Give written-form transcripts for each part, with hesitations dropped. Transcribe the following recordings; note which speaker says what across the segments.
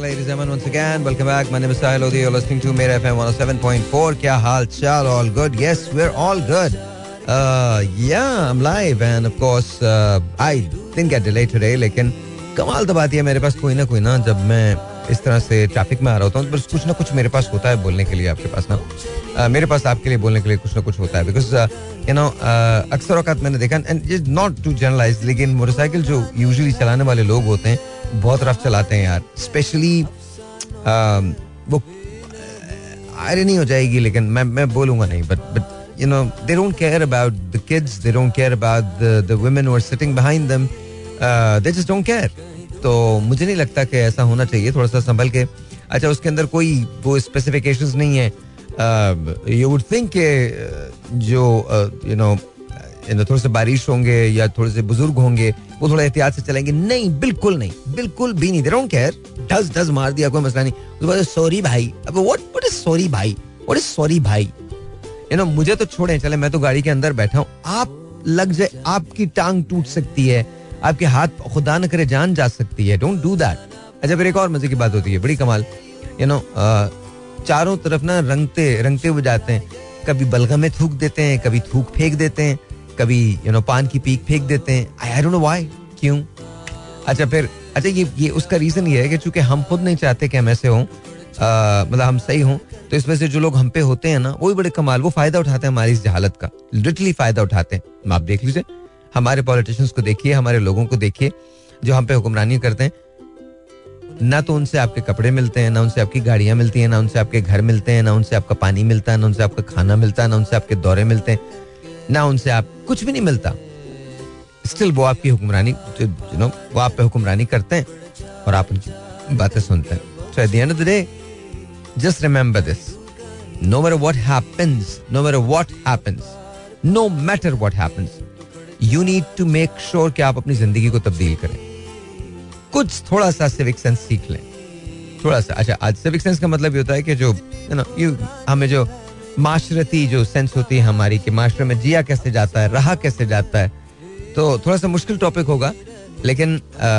Speaker 1: ladies and gentlemen, once again, welcome back. My name is Sahil Lodi. You're listening to Mera FM 107.4. क्या हाल चाल? All good? Yes, we're all good. Yeah, I'm live and of course, I didn't get delayed today. लेकिन कमाल तो बात ये मेरे पास कोई ना जब मैं इस तरह से ट्रैफिक में आ रहा होता हूँ, बस कुछ ना कुछ मेरे पास होता है बोलने के लिए आपके पास ना, मेरे पास आपके लिए बोलने के लिए कुछ ना कुछ होता है. बिकॉज यू नो अक्सर औकात मैंने देखा, and it not to generalize, लेकिन मोटरसाइकिल जो यूजुअली चलाने वाले लोग होते हैं बहुत रफ चलाते हैं यार. स्पेशली वो आयरन नहीं हो जाएगी, लेकिन मैं बोलूँगा नहीं, but you know they don't care about the kids, they don't care about the women who are sitting behind them, they just don't care. तो मुझे नहीं लगता कि ऐसा होना चाहिए. थोड़ा सा संभल के. अच्छा, उसके अंदर कोई वो स्पेसिफिकेशंस नहीं है. यू वुड थिंक के जो यू नो थोड़े से बारिश होंगे या थोड़े से बुजुर्ग होंगे वो थोड़ा एहतियात से चलेंगे. नहीं, बिल्कुल नहीं, बिल्कुल भी नहीं. They don't care. डज मार दिया, कोई मसला नहीं. उसके बाद सॉरी भाई. अब व्हाट इज सॉरी भाई? व्हाट इज सॉरी भाई? यू नो मुझे तो छोड़े, चले मैं तो गाड़ी के अंदर बैठा हूँ. आप लग जाए, आपकी टांग टूट सकती है, आपके हाथ खुदा न करे जान जा सकती है. Don't do that. अच्छा, फिर एक और मजे की बात होती है, बड़ी कमाल. यू नो चारों तरफ ना रंगते हुए जाते हैं. कभी बलगम में थूक देते हैं, कभी थूक फेंक देते हैं, कभी यू नो पान की पीक फेंक देते हैं. आई डोंट नो व्हाई, क्यों. अच्छा, फिर अच्छा ये उसका रीजन ये है कि चूंकि हम खुद नहीं चाहते कि हम ऐसे हों, मतलब हम सही हों, तो इस वजह से जो लोग हम पे होते हैं ना, वो भी बड़े कमाल, वो फायदा उठाते हैं हमारी इस जहालत का. लिटरली फायदा उठाते हैं. आप देख लीजिए, हमारे पॉलिटिशियंस को देखिए, हमारे लोगों को देखिए जो हम पे हुक्मरानी करते हैं. ना तो उनसे आपके कपड़े मिलते हैं, ना उनसे आपकी गाड़ियां मिलती हैं, ना उनसे आपके घर मिलते हैं, ना उनसे आपका पानी मिलता है, ना उनसे आपका खाना मिलता है, ना उनसे आपके दौरे मिलते हैं, ना उनसे आप कुछ भी नहीं मिलता. स्टिल वो आपकी हुक्मरानी, यू नो वो आप पे हुक्मरानी करते हैं और आप उनकी बातें सुनते हैं. So at the end of the day, just remember this, no matter what happens, no matter what happens, no matter what happens, you need to make sure कि आप अपनी जिंदगी को तब्दील करें. कुछ थोड़ा सा सिविक सेंस सीख लें, थोड़ा सा. अच्छा, आज सिविक सेंस का मतलब ये होता है कि जो यू नो हमें जो माशरती जो सेंस होती है हमारी, कि माशरे में जिया कैसे जाता है, रहा कैसे जाता है. तो थोड़ा सा मुश्किल टॉपिक होगा, लेकिन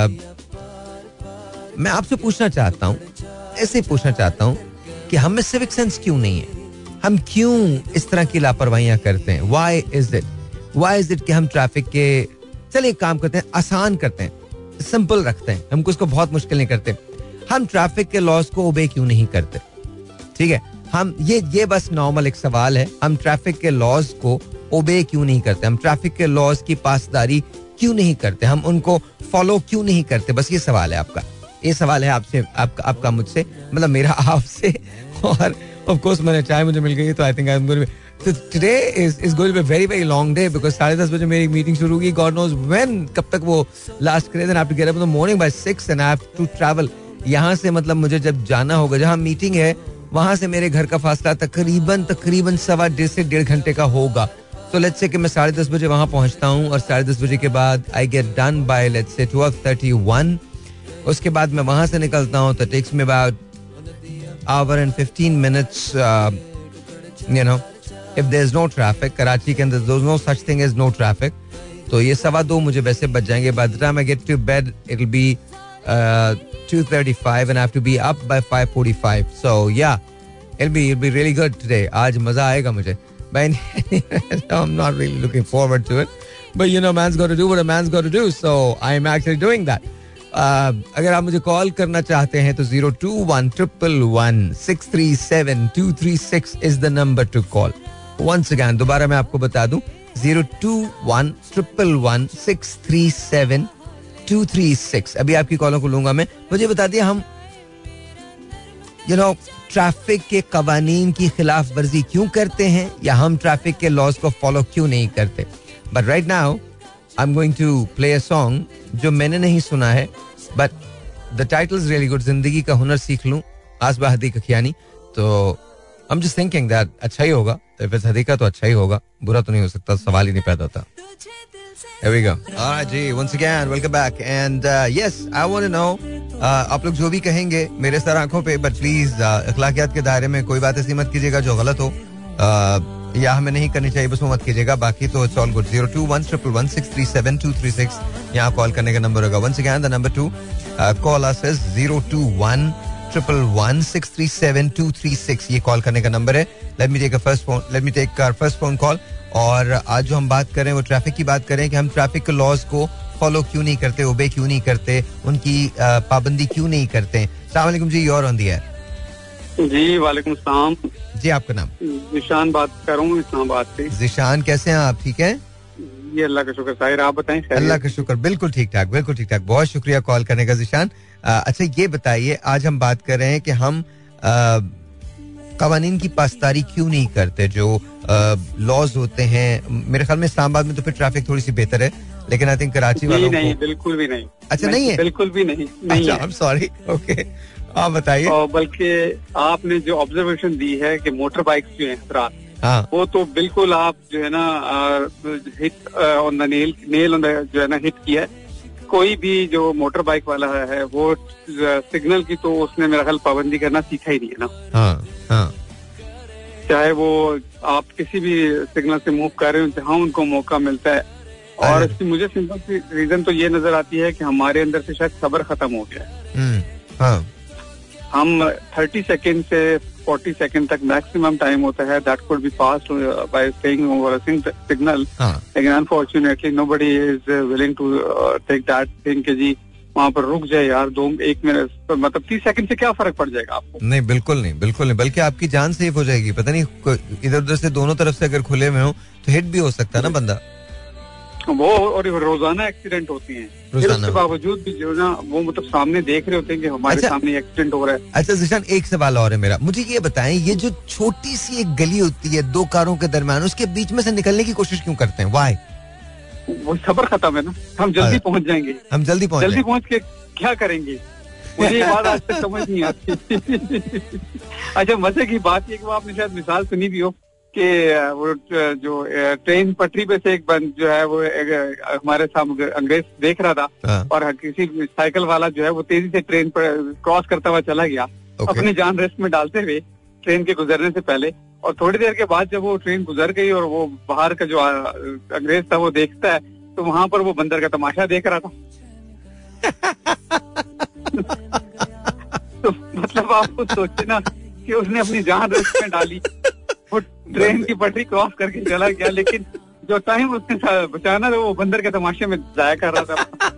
Speaker 1: मैं आपसे पूछना चाहता हूँ, ऐसे ही पूछना चाहता हूँ कि हम में सिविक सेंस क्यों नहीं है? हम क्यों इस तरह की लापरवाहियां करते हैं? व्हाई इज इट कि हम ट्रैफिक के, चलिए एक काम करते हैं, आसान करते हैं, सिंपल रखते हैं, हमको इसको बहुत मुश्किल नहीं करते. हम ट्रैफिक के लॉज को ओबे क्यों नहीं करते? ठीक है, हम ये बस नॉर्मल एक सवाल है. हम ट्रैफिक के लॉज को ओबे क्यों नहीं करते? हम ट्रैफिक के लॉज की पासदारी क्यों नहीं करते? हम उनको फॉलो क्यों नहीं करते? बस ये सवाल है आपका, ये सवाल है आपसे, आपका मुझसे, मतलब मेरा आपसे. और ऑफ कोर्स मैंने चाय मुझे मिल गई, तो I think I am going to today is going to be very very long day, because 10:30 बजे मेरी मीटिंग शुरू होगी. गॉड नोज व्हेन, कब तक वो लास्ट करे. Then I have to get up in the morning by 6 and I have to travel. यहाँ से मतलब मुझे जब जाना होगा, जहाँ मीटिंग है वहां से मेरे घर का फासला तकरीबन 1.5 से 1.5 घंटे का होगा. तो लेट्स से कि मैं 10:30 बजे वहां पहुंचता हूँ, और 10:30 बजे के बाद I get done by let's say 12:31. उसके बाद मैं वहां से निकलता हूँ, तो takes me about hour and 15 minutes, you know, if there's no traffic. Karachi के अंदर there's no such thing as no traffic. तो ये 2:15 मुझे वैसे बच जाएंगे. By the time I get to bed it'll be 2:35 and I have to be up by 5:45. So yeah, it'll be really good today. आज मजा आएगा मुझे. But I'm not really looking forward to it. But you know, man's got to do what a man's got to do. So I'm actually doing that. अगर आप मुझे call करना चाहते हैं तो 021-111-637-236 is the number to call. Once again, दोबारा मैं आपको बता दूं, 021-111-637-236. अभी आपकी कॉलों को लूंगा मैं. मुझे बता दिया, हम यू नो ट्रैफिक के कवानीन की खिलाफ वर्जी क्यों करते हैं, या हम ट्रैफिक के लॉज को फॉलो क्यों नहीं करते. But right now I am going to play a song जो मैंने नहीं सुना है, but the title is really good. जिंदगी का हुनर सीख लूं, आसबा हदीका खियानी. तो I am just thinking that अच्छा ही होगा. इफ इट्स हदीका तो अच्छा ही होगा, बुरा तो नहीं हो सकता, सवाल ही नहीं पैदा होता. Here we go. All right, ji, once again, welcome back. And yes, I want to know, आप लोग जो भी कहेंगे मेरे सर आंखों पे, बट प्लीज अखलाकियात के दायरे में कोई बात ऐसी मत कीजिएगा जो गलत हो, या हमें नहीं करनी चाहिए, बस वो मत कीजिएगा. बाकी तो इट्स ऑल गुड. 021-111-637-236 यहाँ कॉल करने का नंबर होगा. Once again the number to call us is 021 2-1-637-236 ये कॉल करने का नंबर है. Let me take our first phone call. और आज जो हम बात कर रहे हैं वो ट्रैफिक की बात करें कि हम ट्रैफिक के लॉज को फॉलो क्यों नहीं करते, ओबे क्यों नहीं करते, उनकी पाबंदी क्यों नहीं करते. अस्सलाम वालेकुम जी, you're on the air.
Speaker 2: जी वालेकुम सलाम
Speaker 1: जी, आपका नाम?
Speaker 2: जिशान बात कर रहा हूँ इस्लामाबाद से.
Speaker 1: जिशान, कैसे हैं आप? ठीक है
Speaker 2: ये अल्लाह का शुक्र. साहिर आप बताएं.
Speaker 1: अल्लाह का शुक्र, बिल्कुल ठीक ठाक, बिल्कुल ठीक ठाक. बहुत शुक्रिया कॉल करने का जिशान. अच्छा ये बताइए, आज हम बात कर रहे हैं कि हम कवानीन की पासदारी क्यों नहीं करते. जो लॉज होते हैं, मेरे ख्याल में इस्लामाबाद में तो फिर ट्रैफिक थोड़ी सी बेहतर है, लेकिन आई थिंक कराची वालों को
Speaker 2: नहीं, बिल्कुल भी नहीं.
Speaker 1: अच्छा नहीं है,
Speaker 2: बिल्कुल भी नहीं.
Speaker 1: अच्छा, आई एम सॉरी. ओके, आप बताइए.
Speaker 2: बल्कि आपने जो ऑब्जर्वेशन दी है कि मोटर बाइक्स जो हैं हजरात,
Speaker 1: हाँ,
Speaker 2: वो तो बिल्कुल आप जो है ना hit on the nail on the जो है ना हिट किया है. कोई भी जो मोटर बाइक वाला है वो सिग्नल की तो उसने मेरा ख्याल पाबंदी करना सीखा ही नहीं है ना.
Speaker 1: हाँ, हाँ.
Speaker 2: चाहे वो आप किसी भी सिग्नल से मूव कर रहे हो, जहाँ उनको मौका मिलता है. और इसकी मुझे सिंपल सी रीजन तो ये नजर आती है कि हमारे अंदर से शायद सब्र खत्म हो गया है.
Speaker 1: हाँ.
Speaker 2: हम 30 सेकेंड से 40 सेकेंड तक मैक्सिमम टाइम होता है that could be passed by staying over a signal. लेकिन unfortunately nobody is willing to take that thing कि जी वहाँ पर रुक जाए यार, 1 मिनट, मतलब 30 सेकंड से क्या फर्क पड़ जाएगा आपको. नहीं,
Speaker 1: बिल्कुल नहीं, बिल्कुल नहीं, बल्कि आपकी जान सेफ हो जाएगी. पता नहीं इधर उधर से दोनों तरफ से अगर खुले में हो तो हिट भी हो सकता है ना बंदा.
Speaker 2: वो और रोजाना एक्सीडेंट होती हैं. उसके बावजूद भी जो ना वो मतलब सामने देख रहे होते हैं कि हमारे सामने एक्सीडेंट हो रहा है. अच्छा जिशान, एक सवाल और है मेरा. मुझे ये बताएं, ये जो छोटी सी एक गली होती है दो कारों के दरमियान, उसके बीच में से निकलने की कोशिश क्यों करते हैं? वाई? वो सब्र खत्म है ना. हम जल्दी पहुंच जाएंगे.
Speaker 1: हम जल्दी पहुंच
Speaker 2: के क्या करेंगे? मुझे ये बात आज तक समझ नहीं आती. अच्छा, मजे की बात ये कि वो आपने शायद मिसाल सुनी भी हो कि वो जो ट्रेन पटरी पे से एक बंद जो है वो हमारे सामने अंग्रेज देख रहा था. और किसी साइकिल वाला जो है वो तेजी से ट्रेन पर क्रॉस करता हुआ चला गया. अपनी जान रिस्क में डालते हुए ट्रेन के गुजरने से पहले. और थोड़ी देर के बाद जब वो ट्रेन गुजर गई और वो बाहर का जो अंग्रेज था वो देखता है तो वहां पर वो बंदर का तमाशा देख रहा था. तो मतलब आप खुद सोचे ना कि उसने अपनी जान रिस्क में डाली. वो ट्रेन की पटरी क्रॉस करके चला गया, लेकिन जो टाइम उसने बचाना था वो बंदर के तमाशे में जाया कर रहा था.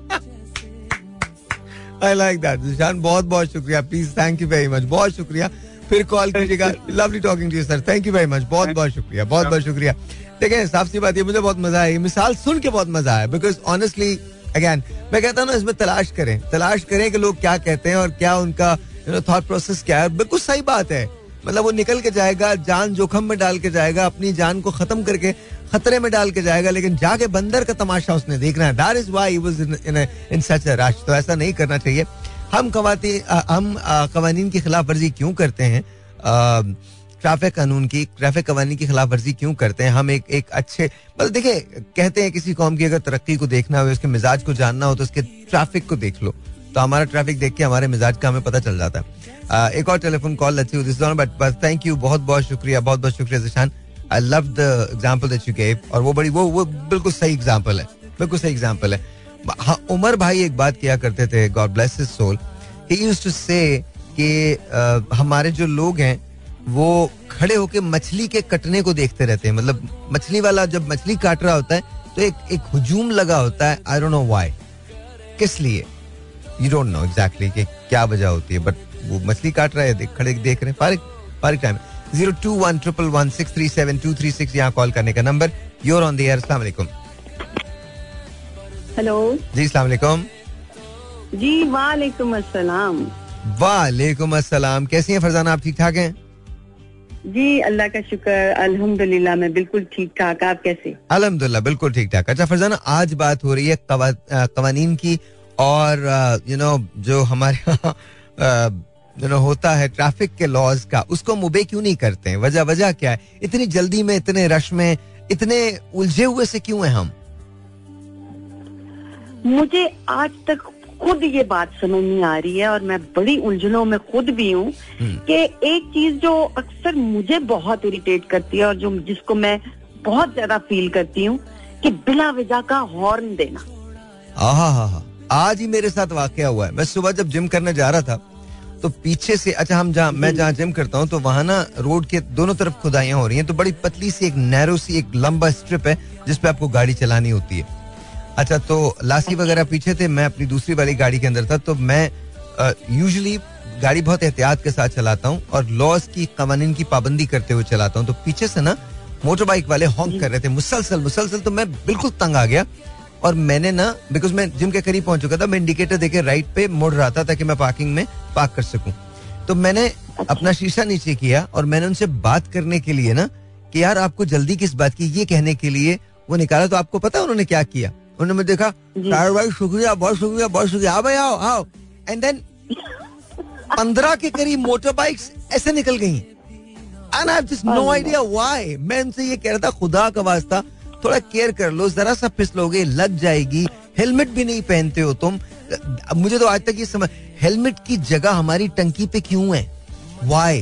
Speaker 1: I like that. जिशान, बहुत बहुत शुक्रिया. Please, thank you very much. बहुत शुक्रिया. फिर कॉल कीजिएगा. Lovely talking to you sir. Thank you very much. बहुत बहुत शुक्रिया. बहुत बहुत शुक्रिया. देखिए, साफ सी बात है, मुझे बहुत मजा आया. मिसाल सुन के बहुत मजा आया. बिकॉज ऑनेस्टली अगेन मैं कहता हूँ ना, इसमें तलाश करें कि लोग क्या कहते हैं और क्या उनका थॉट प्रोसेस क्या है. बिल्कुल सही बात है. मतलब वो निकल के जाएगा, जान जोखम में डाल के जाएगा, अपनी जान को खत्म करके खतरे में डाल के जाएगा, लेकिन जाके बंदर का तमाशा उसने देखना है. That is why he was in such a rush. तो ऐसा नहीं करना चाहिए. हम कवानीन की खिलाफ वर्जी क्यों करते हैं? ट्रैफिक कवानीन की खिलाफ वर्जी क्यों करते हैं? हम एक अच्छे, मतलब देखिए, कहते हैं किसी कौम की अगर तरक्की को देखना हो, उसके मिजाज को जानना हो तो उसके ट्रैफिक को देख लो. तो हमारा ट्रैफिक देख के हमारे मिजाज का हमें पता चल जाता है. एक और telephone call let's see but thank you. बहुत बहुत शुक्रिया Zeeshan. I love the example that you gave. और वो बिल्कुल सही एग्जांपल है. हाँ, उमर भाई एक बात किया करते थे, God bless his soul. He used to say कि हमारे जो लोग हैं वो खड़े होके मछली के कटने को देखते रहते हैं. मतलब मछली वाला जब मछली काट रहा होता है तो एक हुजूम लगा होता है. आई डोंट नो व्हाई, किस लिए. यू डोंट नो एग्जैक्टली कि क्या वजह होती है, बट वो मछली काट रहा है, खड़े देख रहे हैं. फारिक टाइम. 02111637236 यहाँ कॉल करने का number. You're on the air. अस्सलाम वालेकुम.
Speaker 3: हेलो
Speaker 1: जी, अस्सलाम वालेकुम.
Speaker 3: जी वालेकुम अस्सलाम.
Speaker 1: वालेकुम अस्सलाम. कैसी हैं फरजाना, आप ठीक ठाक हैं?
Speaker 3: जी अल्लाह का शुक्र, अल्हम्दुलिल्लाह मैं बिल्कुल ठीक ठाक. आप कैसे?
Speaker 1: अल्हम्दुलिल्लाह बिल्कुल ठीक ठाक. अच्छा फरजाना, आज बात हो रही है कवानीन की और जो हमारे यहाँ होता है ट्रैफिक के लॉज का, उसको हम ओबे क्यों नहीं करते हैं? वजह क्या है? इतनी जल्दी में, इतने रश में, इतने उलझे हुए से क्यों हैं हम?
Speaker 3: मुझे आज तक खुद ये बात समझ नहीं आ रही है और मैं बड़ी उलझनों में खुद भी हूँ कि एक चीज जो अक्सर मुझे बहुत इरिटेट करती है और जो जिसको मैं बहुत ज्यादा फील करती हूँ कि बिला वजह का हॉर्न देना.
Speaker 1: आज ही मेरे साथ वाकया हुआ है. मैं सुबह जब जिम करने जा रहा था तो पीछे से, अच्छा मैं जहाँ जिम करता हूँ तो वहाँ ना रोड के दोनों तरफ खुदाइयाँ हो रही हैं, तो बड़ी पतली सी एक नैरो सी एक लंबा स्ट्रिप है जिसपे आपको गाड़ी चलानी होती है. अच्छा, तो लासी वगैरह पीछे थे, मैं अपनी दूसरी वाली गाड़ी के अंदर था, तो मैं यूजुअली गाड़ी बहुत एहतियात के साथ चलाता हूँ और लॉज की कवानीन की पाबंदी करते हुए चलाता हूँ. तो पीछे से ना मोटर बाइक वाले हॉन्क कर रहे थे मुसलसल, तो मैं बिल्कुल तंग आ गया और मैंने ना, बिकॉज मैं जिम के करीब पहुंच चुका था, मैं इंडिकेटर देके राइट पे मुड़ रहा था ताकि मैं पार्किंग में पार्क कर सकूं. तो मैंने अपना शीशा नीचे किया और मैंने उनसे बात करने के लिए ना कि यार आपको जल्दी किस बात की, ये कहने के लिए वो निकाला. तो आपको पता है उन्होंने क्या किया? उन्होंने मुझे देखा, भाई शुक्रिया, बहुत शुक्रिया, आओ भाई आओ. एंड देन 15 के करीब मोटर बाइक्स ऐसे निकल गई. And I have just no idea why. मैं उनसे ये कह रहा था, खुदा का वास्ता थोड़ा केयर कर लो, जरा सा फिसलोगे लग जाएगी. हेलमेट भी नहीं पहनते हो तुम. मुझे तो आज तक ये समझ, हेलमेट की जगह हमारी टंकी पे क्यों है? Why?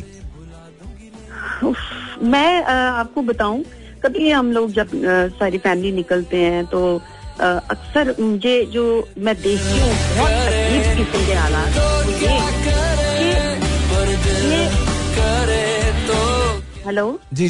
Speaker 3: मैं आपको बताऊं, कभी हम लोग जब सारी फैमिली निकलते हैं तो अक्सर मुझे जो मैं देखती हूँ बहुत अजीब किस्म के हालात, हेलो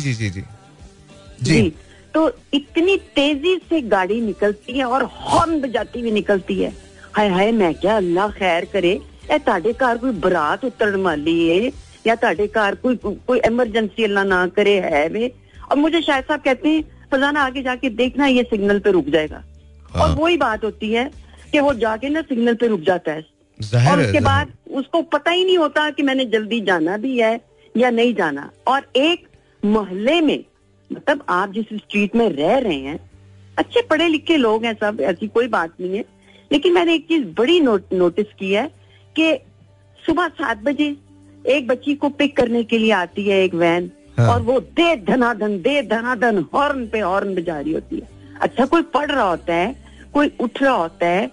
Speaker 3: जी, तो इतनी तेजी से गाड़ी निकलती है और हॉर्न बजाती हुई निकलती है. हाय हाय, मैं क्या, अल्लाह खैर करे, ए ताड़े कार कोई बरात उतरन वाली है या ताड़े कार कोई इमरजेंसी अल्लाह ना करे है वे. और मुझे शायद साहब कहते हैं, फरजाना आगे जाके देखना ये सिग्नल पे रुक जाएगा. और वही बात होती है कि वो जाके ना सिग्नल पे रुक जाता है और उसके बाद उसको पता ही नहीं होता कि मैंने जल्दी जाना भी है या नहीं जाना. और एक मोहल्ले में, मतलब आप जिस स्ट्रीट में रह रहे हैं, अच्छे पढ़े लिखे लोग हैं सब, ऐसी कोई बात नहीं है, लेकिन मैंने एक चीज बड़ी नोटिस की है कि सुबह 7 बजे एक बच्ची को पिक करने के लिए आती है एक वैन. और वो दे धनाधन हॉर्न पे हॉर्न बजा रही होती है. अच्छा, कोई पढ़ रहा होता है, कोई उठ रहा होता है,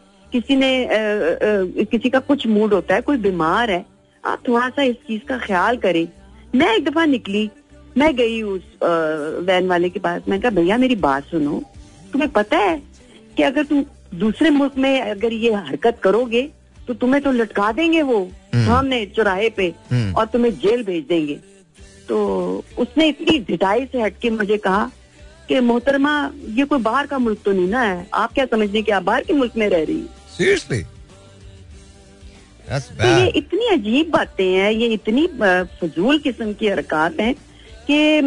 Speaker 3: किसी का कुछ मूड होता है, कोई बीमार है, आप थोड़ा सा इस चीज का ख्याल करें. मैं एक दफा निकली, मैं गई उस वैन वाले के पास, मैं कहा भैया मेरी बात सुनो, तुम्हें पता है कि अगर तुम दूसरे मुल्क में अगर ये हरकत करोगे तो तुम्हें तो लटका देंगे वो सामने चौराहे पे और तुम्हें जेल भेज देंगे. तो उसने इतनी ढिठाई से हटके मुझे कहा कि मोहतरमा, ये कोई बाहर का मुल्क तो नहीं ना है, आप क्या समझने कि आप बाहर के मुल्क में रह रही?
Speaker 1: Seriously?
Speaker 3: तो ये इतनी अजीब बातें हैं, ये इतनी फजूल किस्म की हरकत हैं कि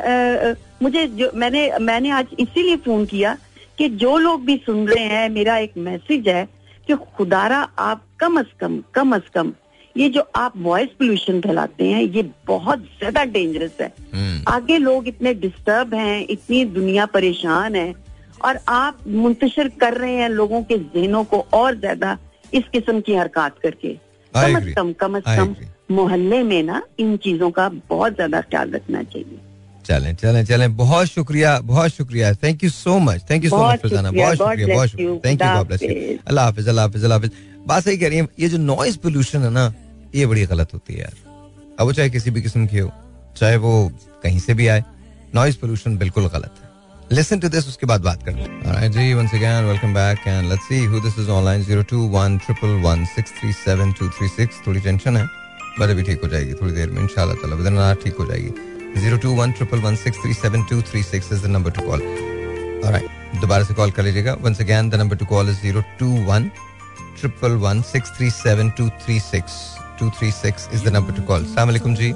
Speaker 3: मैंने आज इसीलिए फोन किया कि जो लोग भी सुन रहे हैं, मेरा एक मैसेज है कि खुदारा आप कम अज कम ये जो आप वॉइस पोल्यूशन फैलाते हैं, ये बहुत ज्यादा डेंजरस है. आगे लोग इतने डिस्टर्ब हैं, इतनी दुनिया परेशान है, और आप मुंतशिर कर रहे हैं लोगों के ज़हनों को और ज्यादा इस किस्म की हरकत करके. कम अज कम मोहल्ले में ना इन चीजों का बहुत ज्यादा ख्याल रखना चाहिए.
Speaker 1: चलें. बहुत शुक्रिया. Thank you so much Farzana. बहुत शुक्रिया. Thank you. God bless you. Allah हाफिज. बात सही कह रही है. ये जो नॉइज पोल्यूशन है ना, ये बड़ी गलत होती है यार. अब वो चाहे किसी भी किस्म की हो, चाहे वो कहीं से भी आए, नॉइज पोल्यूशन बिल्कुल गलत है. Listen to this, उसके बाद बात करते हैं. Alright ji, once again welcome back and let's see who this is online. 02111637236. थोड़ी टेंशन है पर अभी ठीक हो जाएगी थोड़ी देर में इंशाल्लाह ताला, वदना ठीक हो जाएगी. 02111637236 is the number to call. Alright, दोबारा से कॉल कर लीजिएगा. Once again the number to call is 02111637236. 236 is the number to call. अस्सलाम वालेकुम जी.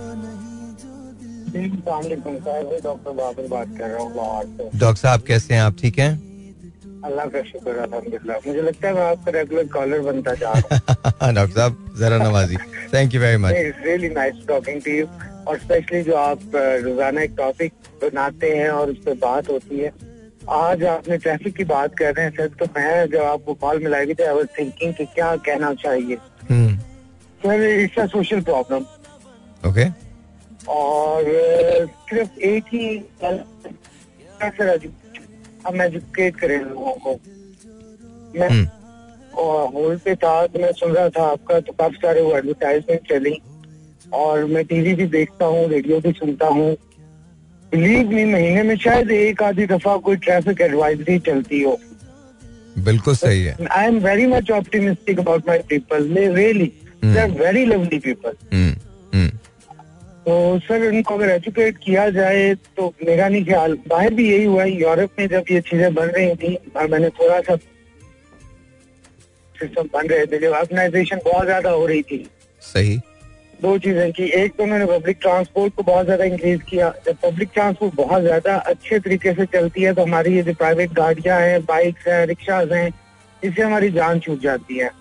Speaker 4: डॉक्टर बाबर बात कर रहा हूँ लाहौर से.
Speaker 1: डॉक्टर साहब कैसे हैं आप? ठीक हैं?
Speaker 4: अल्लाह का शुक्र अल्हम्दुलिल्लाह. मुझे लगता है मैं आपका रेगुलर कॉलर बनता जा रहा हूँ.
Speaker 1: डॉक्टर साहब जरा नवाजी. Thank you very much.
Speaker 4: It's really nice talking to you. और स्पेशली जो आप रोजाना एक टॉपिक बनाते हैं और उस पर बात होती है. आज आपने ट्रैफिक की बात कर रहे हैं सर, तो मैं जब आपको कॉल मिलाई थी आई वाज थिंकिंग कि क्या कहना चाहिए. Sir it's a social problem.
Speaker 1: Okay.
Speaker 4: और सिर्फ एक ही सर, हम एजुकेट करें लोगों को. मैं हॉल पे था तो मैं सुन रहा था आपका, तो काफी सारे वो एडवर्टाइजमेंट चली और मैं टीवी भी देखता हूँ, रेडियो भी सुनता हूँ. बिलीव मी, महीने में शायद एक आधी दफा कोई ट्रैफिक एडवाइजरी चलती हो.
Speaker 1: बिल्कुल सही है.
Speaker 4: I am very much optimistic about my people. Really they are very lovely people. तो सर इनको अगर एजुकेट किया जाए तो मेरा नहीं ख्याल, बाहर भी यही हुआ है. यूरोप में जब ये चीजें बन रही थी और मैंने थोड़ा सा सिस्टम बन रहे थे, जब ऑर्गेनाइजेशन बहुत ज्यादा हो रही थी.
Speaker 1: सही.
Speaker 4: दो चीजें की, एक तो उन्होंने पब्लिक ट्रांसपोर्ट को बहुत ज्यादा इंक्रीज किया. जब पब्लिक ट्रांसपोर्ट बहुत ज्यादा अच्छे तरीके से चलती है तो हमारी ये जो प्राइवेट गाड़ियां हैं, बाइक्स हैं, रिक्शाज हैं, इससे हमारी जान छूट जाती है.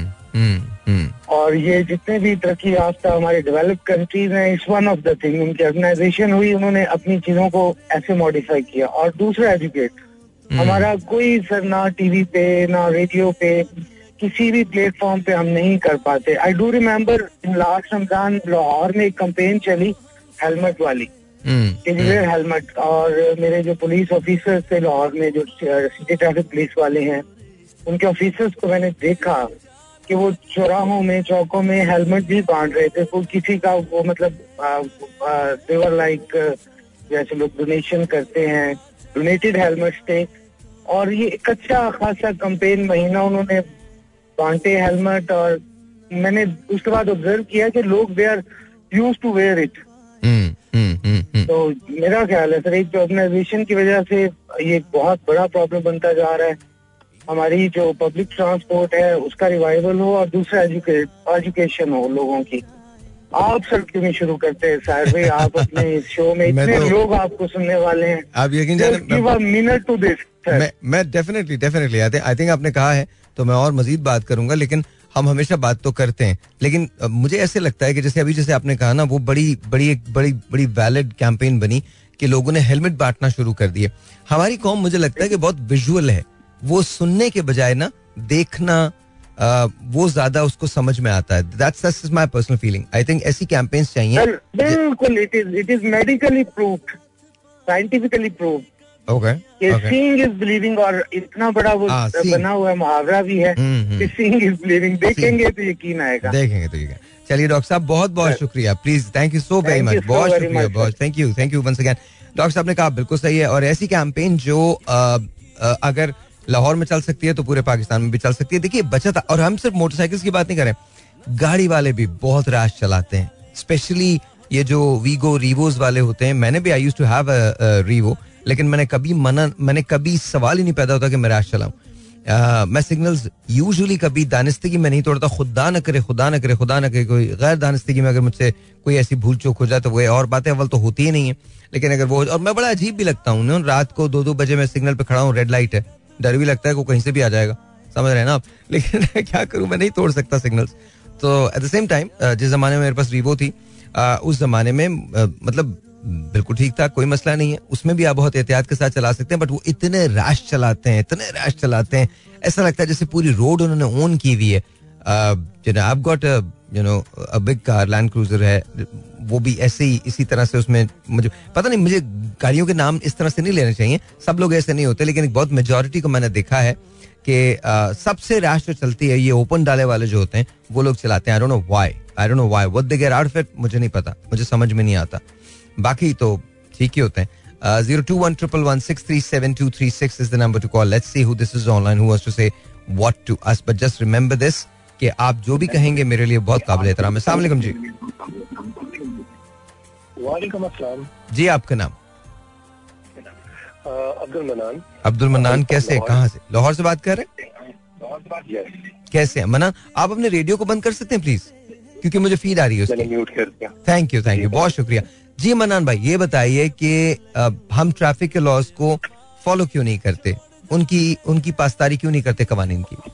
Speaker 4: और ये जितने भी तरक्की याफ्ता हमारे डेवलप्ड कंट्रीज हैं, it's one of the thing. उनकी ऑर्गेनाइजेशन हुई, उन्होंने अपनी चीजों को ऐसे मॉडिफाई किया. और दूसरा एजुकेट. हमारा कोई सर ना टीवी पे ना रेडियो पे किसी भी प्लेटफॉर्म पे हम नहीं कर पाते. I do remember in last Ramzan Lahore में एक कैंपेन चली हेलमेट वाली, हेलमेट. और मेरे जो पुलिस ऑफिसर्स थे लाहौर में, जो सिटी ट्रैफिक पुलिस वाले हैं, उनके ऑफिसर्स को मैंने देखा कि वो चौराहों में, चौकों में हेलमेट भी बांट रहे थे. कोई किसी का वो मतलब देवर लाइक जैसे लोग डोनेशन करते हैं, डोनेटेड हेलमेट्स थे. और ये एक अच्छा खासा कैंपेन महीना उन्होंने बांटे हेलमेट. और मैंने उसके बाद ऑब्जर्व किया कि लोग they are used to wear it. तो मेरा ख्याल है सर एक ऑर्गेनाइजेशन की वजह से ये बहुत बड़ा प्रॉब्लम बनता जा रहा है. हमारी जो पब्लिक ट्रांसपोर्ट है उसका रिवाइवल हो, और दूसरा एजुकेशन हो लोगों की. आप सर क्यों नहीं शुरू करते हैं साहिर भाई? आप अपने इस शो में इतने लोग आपको सुनने वाले हैं.
Speaker 1: आप यकीन जाने
Speaker 4: मिनट टू दिस.
Speaker 1: मैं डेफिनेटली आई थिंक आपने कहा है तो मैं और मजीद बात करूंगा, लेकिन हम हमेशा बात तो करते हैं. लेकिन मुझे ऐसे लगता है कि जैसे आपने कहा ना, वो बड़ी वैलिड कैंपेन बनी कि लोगों ने हेलमेट बांटना शुरू कर दिए. हमारी कौम मुझे लगता है कि बहुत विजुअल है, वो सुनने के बजाय ना देखना, वो ज्यादा उसको समझ में आता है. That's my personal feeling. I think ऐसी कैंपेन्स चाहिए.
Speaker 4: बिल्कुल, it is medically proved, scientifically proved.
Speaker 1: Okay.
Speaker 4: Seeing is believing. और इतना बड़ा वो बना हुआ है, मुहावरा भी है कि seeing is believing. देखेंगे तो यकीन आएगा. देखेंगे तो यकीन. चलिए डॉक्टर साहब, बहुत बहुत शुक्रिया. Please, thank you so very much. बहुत शुक्रिया, बहुत thank you once again. Doctor साहब ने कहा बिल्कुल सही है. और ऐसी कैंपेन जो अगर लाहौर में चल सकती है तो पूरे पाकिस्तान में भी चल सकती है. देखिए बचत, और हम सिर्फ मोटरसाइकिल्स की बात नहीं करें, गाड़ी वाले भी बहुत रैश चलाते हैं. स्पेशली ये जो वीगो रीवोज वाले होते हैं. मैंने भी I used to have a Revo, लेकिन मैंने कभी सवाल ही नहीं पैदा होता कि मैं रैश चलाऊं. मैं सिग्नल्स यूजुअली कभी दानिस्तगी में नहीं तोड़ता. खुदा न करे कोई गैर दानिस्तगी में अगर मुझसे कोई ऐसी भूल चूक हो जाए तो वो और बातें अव्वल तो होती ही नहीं है. लेकिन अगर वो, और मैं बड़ा अजीब भी लगता हूँ, रात को 2-2 बजे मैं सिग्नल पे खड़ा हूँ, रेड लाइट है, डर भी लगता है कि कहीं से भी आ जाएगा, समझ रहे हैं ना आप. लेकिन क्या करूं, मैं नहीं तोड़ सकता सिग्नल्स. तो एट द सेम टाइम जिस जमाने में मेरे पास रीवो थी, उस जमाने में मतलब बिल्कुल ठीक था, कोई मसला नहीं है. उसमें भी आप बहुत एहतियात के साथ चला सकते हैं. बट वो इतने रैश चलाते हैं, ऐसा लगता है जैसे पूरी रोड उन्होंने ओन की हुई है. I've got a big car, Land Cruiser है, वो भी ऐसे ही इसी तरह से. उसमें मुझे पता नहीं, मुझे गाड़ियों के नाम इस तरह से नहीं लेने चाहिए, सब लोग ऐसे नहीं होते, लेकिन एक बहुत मेजॉरिटी को मैंने देखा है कि सबसे रैश जो चलती है ये ओपन डाले वाले जो होते हैं, वो लोग चलाते हैं. I don't know why what they get out of it, मुझे नहीं पता, मुझे समझ में नहीं आता. बाकी तो ठीक ही होते हैं. 02111637236 is the number to call. Let's see who this is online who wants to say what to us, but just remember this कि आप जो भी कहेंगे मेरे लिए बहुत काबिल एहतराम है. अस्सलाम वालेकुम जी.
Speaker 5: वालेकुम अस्सलाम
Speaker 1: जी, आपका नाम? अब्दुल मनान. कैसे, कहाँ से? लाहौर से बात कर रहे हैं? कैसे हैं मनान? आप अपने रेडियो को बंद कर सकते हैं प्लीज, क्योंकि मुझे फीड आ रही है उसकी. म्यूट कर दिया. थैंक यू, बहुत शुक्रिया जी. मनान भाई, ये बताइए कि हम ट्रैफिक के लॉज को फॉलो क्यों नहीं करते, उनकी पासदारी क्यों नहीं करते कवानीन की?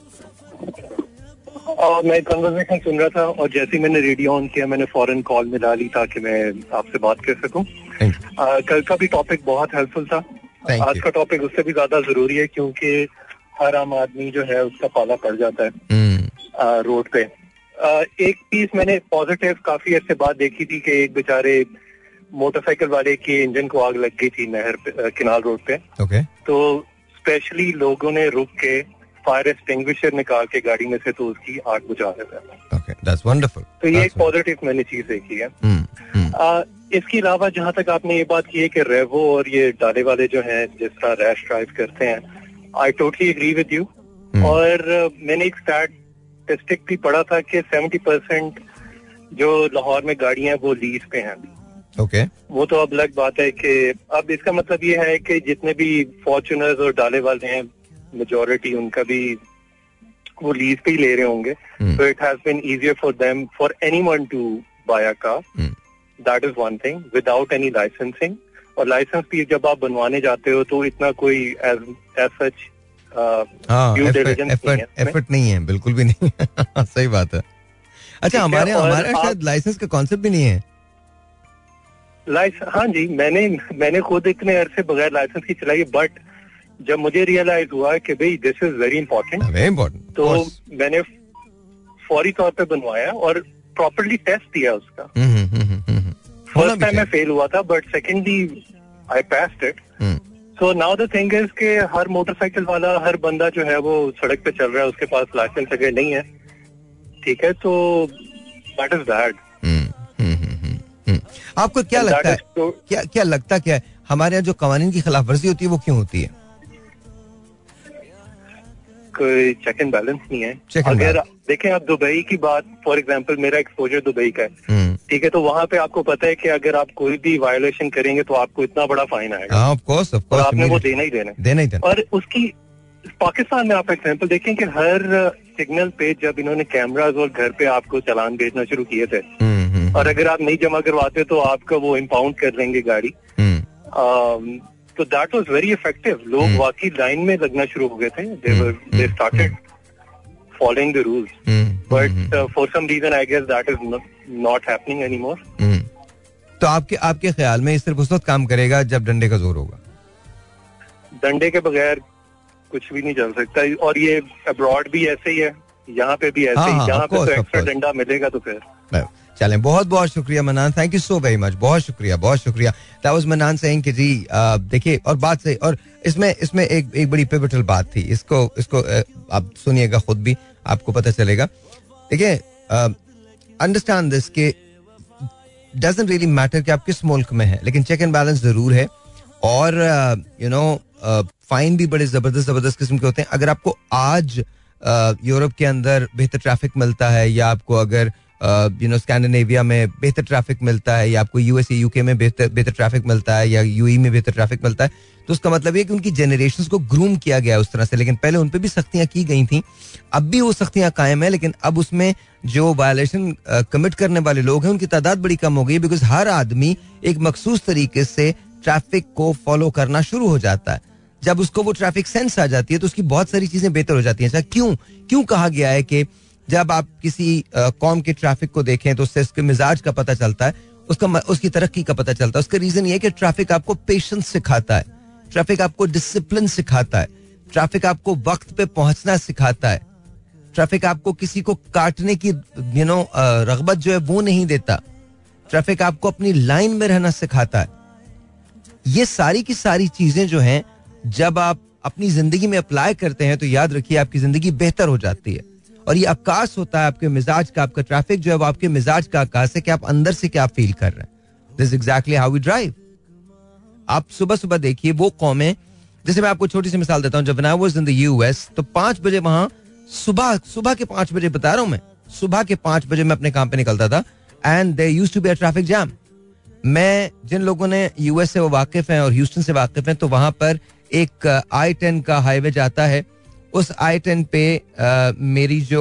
Speaker 5: मैं कन्वर्सेशन सुन रहा था और जैसे ही मैंने रेडियो ऑन किया मैंने फौरन कॉल मिला ली ताकि मैं आपसे बात कर सकूं. कल का भी टॉपिक बहुत हेल्पफुल था. आज का टॉपिक उससे भी ज्यादा जरूरी है क्योंकि हर आम आदमी जो है उसका पाला पड़ जाता है रोड पे. एक पीस मैंने पॉजिटिव काफी अर्से बाद देखी थी कि एक बेचारे मोटरसाइकिल वाले के इंजन को आग लग गई थी नहर पे, किनाल रोड पे. तो स्पेशली लोगों ने रुक के फायर एक्सटिंग्विशर निकाल के गाड़ी में से तो उसकी आग बुझा रहे थे.
Speaker 1: That's wonderful.
Speaker 5: तो ये एक पॉजिटिव मैंने चीज देखी है. इसके अलावा जहाँ तक आपने ये बात की है कि रेवो और ये डाले वाले जो हैं जिस तरह रैश ड्राइव करते हैं, I totally agree with you. और मैंने एक स्टैट स्टैटिस्टिक भी पढ़ा था कि 70% जो लाहौर में गाड़ियां हैं वो लीज पे हैं अभी.
Speaker 1: ओके.
Speaker 5: वो तो अब अलग बात है कि अब इसका मतलब ये है कि जितने भी फॉर्च्यूनर्स और डाले वाले हैं मेजॉरिटी उनका भी वो लीज पे ही ले रहे होंगे. तो it has been easier for them for anyone to buy a car. That is one thing without any licensing. और लाइसेंस भी जब आप बनवाने जाते हो तो इतना कोई एज सच
Speaker 1: एफर्ट नहीं है, बिल्कुल भी नहीं. सही बात है. अच्छा, हमारे शायद लाइसेंस का कॉन्सेप्ट भी नहीं है.
Speaker 5: हाँ जी, मैंने खुद इतने अरसे बगैर लाइसेंस की चलाई, बट जब मुझे रियलाइज हुआ कि भाई दिस इज वेरी इंपॉर्टेंट, तो मैंने फौरी तौर पे बनवाया और प्रॉपर्ली टेस्ट दिया उसका. फर्स्ट टाइम मैं फेल हुआ था, but secondly I passed it. So now the thing is के हर मोटरसाइकिल वाला, हर बंदा जो है वो सड़क पे चल रहा है, उसके पास लाइसेंस अगर नहीं है, ठीक है, तो दैट इज बैड.
Speaker 1: आपको क्या लगता है, क्या लगता है हमारे यहाँ जो कवानीन की खिलाफ वर्जी होती है वो क्यों होती है?
Speaker 5: कोई चेक एंड बैलेंस नहीं है. अगर देखें आप दुबई की बात, फॉर एग्जांपल मेरा एक्सपोजर दुबई का है, ठीक है, तो वहाँ पे आपको पता है कि अगर आप कोई भी वायोलेशन करेंगे तो आपको इतना बड़ा फाइन आएगा.
Speaker 1: ऑफ कोर्स,
Speaker 5: और आपने वो देना ही देना. और उसकी पाकिस्तान में आप एग्जाम्पल देखें कि हर सिग्नल पे जब इन्होंने कैमराज और घर पे आपको चालान भेजना शुरू किए थे, और अगर आप नहीं जमा करवाते तो आपका वो इम्पाउंड कर लेंगे गाड़ी. तो दैट वाज वेरी इफेक्टिव. लोग वाकई लाइन में लगना शुरू हो गए थे. They started following the rules, but for some reason I guess that is not happening anymore.
Speaker 1: तो आपके ख्याल में सिर्फ उस वक्त काम करेगा जब डंडे का जोर होगा?
Speaker 5: डंडे के बगैर कुछ भी नहीं चल सकता. और ये अब्रॉड भी ऐसे ही है, यहाँ पे भी ऐसे ही. यहाँ पे तो एक्स्ट्रा डंडा मिलेगा तो फिर.
Speaker 1: चलें, बहुत बहुत शुक्रिया Mannan, thank you so very much. बहुत शुक्रिया. दैट वाज मनान सेइंग कि जी देखिए, और बात सही. और इसमें एक बड़ी पिवटल बात थी. इसको आप सुनिएगा, खुद भी आपको पता चलेगा. देखिए, अंडरस्टैंड दिस के डजंट रियली मैटर कि आप किस मुल्क में हैं, लेकिन चेक एंड बैलेंस जरूर है. और यू नो फाइन भी बड़े जबरदस्त किस्म के होते हैं. अगर आपको आज यूरोप के अंदर बेहतर ट्रैफिक मिलता है, या आपको अगर स्कैंडिनेविया में बेहतर ट्रैफिक मिलता है, या आपको यूएसए यूके में बेहतर ट्रैफिक मिलता है, या यूएई में बेहतर ट्रैफिक मिलता है, तो उसका मतलब ये कि उनकी जनरेशंस को ग्रूम किया गया उस तरह से. लेकिन पहले उन पे भी सख्तियां की गई थी, अब भी वो सख्तियां कायम है, लेकिन अब उसमें जो वायलेशन कमिट करने वाले लोग हैं उनकी तादाद बड़ी कम हो गई, बिकॉज हर आदमी एक मखसूस तरीके से ट्रैफिक को फॉलो करना शुरू हो जाता है. जब उसको वो ट्रैफिक सेंस आ जाती है तो उसकी बहुत सारी चीजें बेहतर हो जाती हैं. क्यों कहा गया है कि जब आप किसी कौम के ट्रैफिक को देखें तो उससे उसके मिजाज का पता चलता है, उसकी तरक्की का पता चलता है. उसका रीजन ये है कि ट्रैफिक आपको पेशेंस सिखाता है, ट्रैफिक आपको डिसिप्लिन सिखाता है, ट्रैफिक आपको वक्त पे पहुंचना सिखाता है, ट्रैफिक आपको किसी को काटने की रगबत जो है वो नहीं देता, ट्रैफिक आपको अपनी लाइन में रहना सिखाता है. ये सारी की सारी चीजें जो हैं, जब आप अपनी जिंदगी में अप्लाई करते हैं तो याद रखिए आपकी जिंदगी बेहतर हो जाती है. और ये अक्कास होता है आपके मिजाज का. आपका ट्रैफिक जो है वो आपके मिजाज का अक्कास है कि आप अंदर से क्या फील कर रहे हैं. This is exactly how we drive. आप सुबह देखिए वो कौमें, जैसे मैं आपको छोटी सी मिसाल देता हूं. जब when I was in the US तो 5 बजे वहां सुबह के 5 बजे बता रहा हूं मैं, सुबह के 5 बजे मैं अपने काम पे निकलता था, and there used to be a traffic jam. मैं, जिन लोगों ने यूएस से वो वाकिफ हैं और ह्यूस्टन से वाकिफ हैं, तो वहां पर एक I-10 का हाईवे जाता है. उस I-10 पे मेरी जो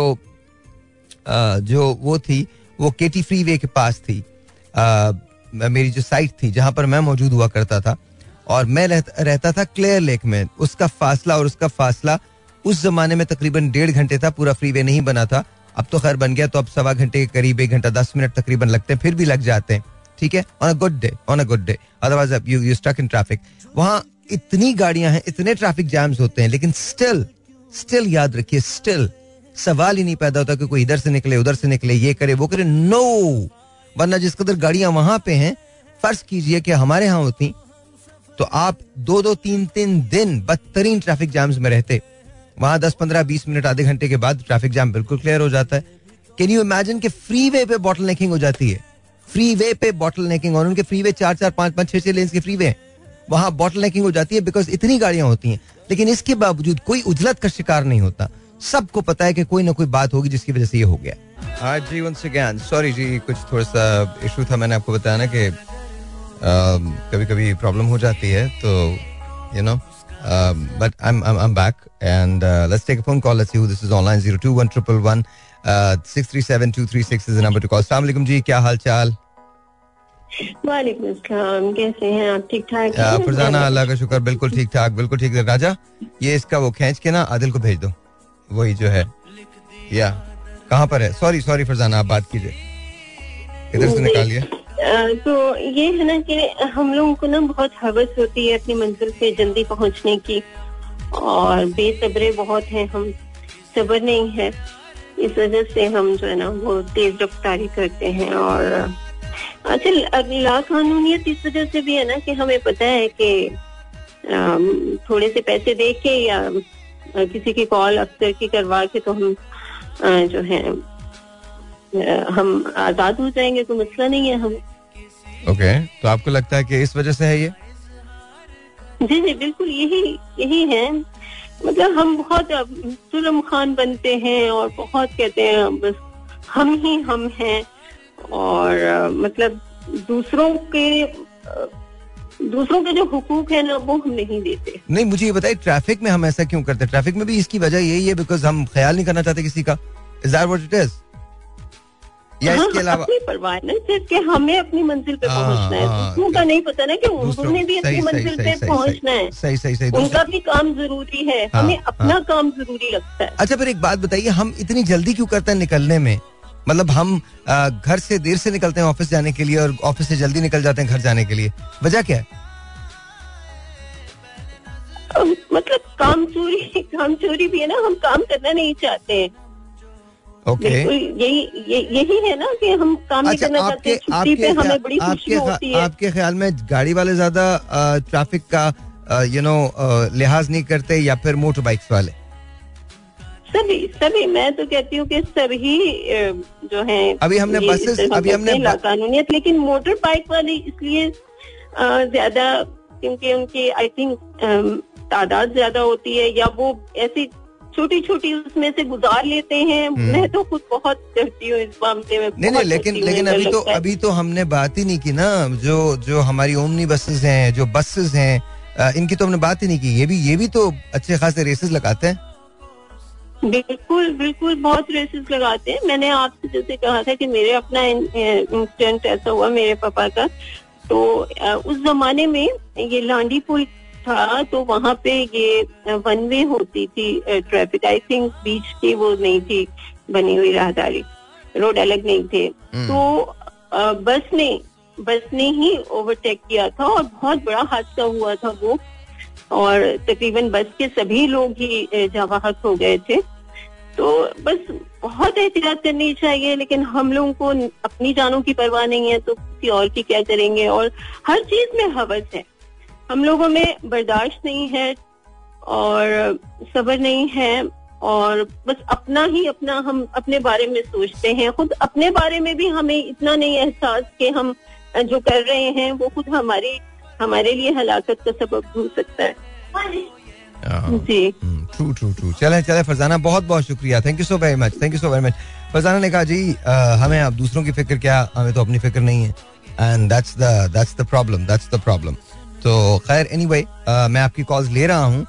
Speaker 1: वो थी वो केटी फ्रीवे के पास थी. मेरी जो साइट थी जहां पर मैं मौजूद हुआ करता था, और मैं रहता था क्लियर लेक में. उसका फासला उस जमाने में तकरीबन 1.5 घंटे था. पूरा फ्रीवे नहीं बना था, अब तो खैर बन गया, तो अब 1.25 घंटे के करीब 1 घंटा 10 मिनट तकरीबन लगते हैं, फिर भी लग जाते हैं, ठीक है, on a good day. Otherwise you stuck in traffic. वहां इतनी गाड़ियां हैं, इतने ट्रैफिक जैम्स होते हैं, लेकिन स्टिल याद रखिए, स्टिल सवाल ही नहीं पैदा होता कि कोई इधर से निकले उधर से निकले, ये करे वो करे. नो, वरना जिस कदर गाड़ियां वहां पे हैं, फर्ज कीजिए कि हमारे यहाँ होती तो आप 2-2, 3-3 दिन बदतरीन ट्रैफिक जैम्स में रहते. वहां 10, 15, 20 मिनट, आधे घंटे के बाद ट्रैफिक जैम बिल्कुल क्लियर हो जाता है. कैन यू इमेजिन कि फ्रीवे पे बॉटल नेकिंग हो जाती है, फ्रीवे पे बॉटल नेकिंग. और उनके फ्रीवे 4-4, 5-5, 6-6 लेन्स के फ्रीवे हैं, वहां बॉटल नेकिंग हो जाती है बिकॉज इतनी गाड़ियां होती हैं. लेकिन इसके बावजूद कोई उजलत का शिकार नहीं होता. सबको पता है कि कोई ना कोई बात होगी जिसकी वजह से ये हो गया. जी once again सॉरी जी, कुछ थोड़ा सा इशू था. मैंने आपको बताया ना कि कभी कभी प्रॉब्लम हो जाती है, तो you know, but I'm back and let's take a phone call. Let's see who this is online. 02111 637-236 is the number to call. अस्सलाम वालेकुम जी, क्या हाल चाल?
Speaker 6: वालेकुम अस्सलाम, कैसे हैं आप? ठीक ठाक?
Speaker 1: फरजाना, अल्लाह का शुक्र, बिल्कुल ठीक ठाक, बिल्कुल ठीक. राजा, ये इसका वो खींच के ना आदिल को भेज दो, वही जो है. या कहाँ पर है? सॉरी फरजाना, आप बात कीजिए, इधर से निकालिए.
Speaker 6: तो ये है ना कि हम लोगों को ना बहुत हवस होती है अपनी मंजिल पे जल्दी पहुंचने की, और बेसब्रे बहुत हैं हम, सब्र नहीं है. इस वजह से हम जो है ना वो तेज रफ्तारी करते हैं. और अच्छा, लाकानूनियत इस वजह से भी है ना कि हमें पता है कि थोड़े से पैसे दे के या किसी की कॉल अक्सर की करवा के तो हम जो है हम आजाद हो जाएंगे, कोई मसला नहीं है हम.
Speaker 1: ओके, तो आपको लगता है कि इस वजह से है ये?
Speaker 6: जी जी बिल्कुल, यही है. मतलब हम बहुत जुल्म खान बनते हैं और बहुत कहते हैं बस हम ही हम हैं, और मतलब दूसरों के जो हुकूक है ना वो हम नहीं देते.
Speaker 1: नहीं, मुझे ये बताइए, ट्रैफिक में हम ऐसा क्यों करते हैं? ट्रैफिक में भी इसकी वजह यही है बिकॉज हम ख्याल नहीं करना चाहते किसी का. Is that what it is? या इसके अलावा
Speaker 6: अपनी परवाह नहीं, सिर्फ कि हमें अपनी मंजिल पे पहुंचना है. दूसरों का नहीं पता ना कि उन्होंने भी अपनी मंजिल पे पहुंचना है.
Speaker 1: सही.
Speaker 6: उनका भी काम जरूरी है, हमें अपना काम जरूरी लगता है.
Speaker 1: अच्छा, फिर एक बात बताइए, हम इतनी जल्दी क्यों करते हैं निकलने में? मतलब हम घर से देर से निकलते हैं ऑफिस जाने के लिए और ऑफिस से जल्दी निकल जाते हैं घर जाने के लिए, वजह क्या है?
Speaker 6: मतलब काम चोरी भी है ना, हम काम करना नहीं चाहते हैं.
Speaker 1: ओके,
Speaker 6: यही है ना कि हम काम नहीं करना चाहते हैं. छुट्टी पे हमें बड़ी खुशी होती है.
Speaker 1: आपके ख्याल में गाड़ी वाले ज्यादा ट्रैफिक का लिहाज नहीं करते या फिर मोटर बाइक्स वाले?
Speaker 6: सभी मैं तो कहती हूँ कि सभी जो है.
Speaker 1: अभी हमने बसेस, अभी हमने
Speaker 6: कानूनियत, लेकिन मोटर बाइक वाले इसलिए ज्यादा क्योंकि उनकी आई थिंक तादाद ज्यादा होती है, या वो ऐसी छोटी उसमें से गुजार लेते हैं. मैं तो खुद बहुत डरती हूँ इस मामले में. नहीं,
Speaker 1: लेकिन अभी तो हमने बात ही नहीं की ना, जो हमारी ओमनी बसेस हैं, जो बसेस हैं, इनकी तो हमने बात ही नहीं की. ये भी तो अच्छे खासे रेसेस लगाते हैं.
Speaker 6: बिल्कुल बहुत रेसेस लगाते हैं. मैंने आपसे जैसे कहा था कि मेरे अपना इंसिडेंट ऐसा हुआ मेरे पापा का. तो उस जमाने में ये लांडी पुल था, तो वहाँ पे ये वन वे होती थी ट्रैफिक. आई थिंक बीच की वो नहीं थी बनी हुई राहदारी, रोड अलग नहीं थे. तो बस ने ही ओवरटेक किया था और बहुत बड़ा हादसा हुआ था वो, और तकरीबन बस के सभी लोग ही जवाहर हो गए थे. तो बस बहुत एहतियात करनी चाहिए, लेकिन हम लोगों को अपनी जानों की परवाह नहीं है तो किसी और की क्या करेंगे. और हर चीज में हवस है, हम लोगों में बर्दाश्त नहीं है और सब्र नहीं है, और बस अपना हम अपने बारे में सोचते हैं. खुद अपने बारे में भी हमें इतना नहीं एहसास कि हम जो कर रहे हैं वो खुद हमारे लिए हलाकत का सबब हो सकता है. जी,
Speaker 1: ट्रू. चले फरजाना, बहुत बहुत शुक्रिया. Thank you so very much. Farzana ने कहा जी हमें अब दूसरों की फिक्र क्या, हमें तो अपनी फिक्र नहीं है. And that's the problem. तो खैर, एनीवे, मैं आपकी कॉल्स ले रहा हूँ.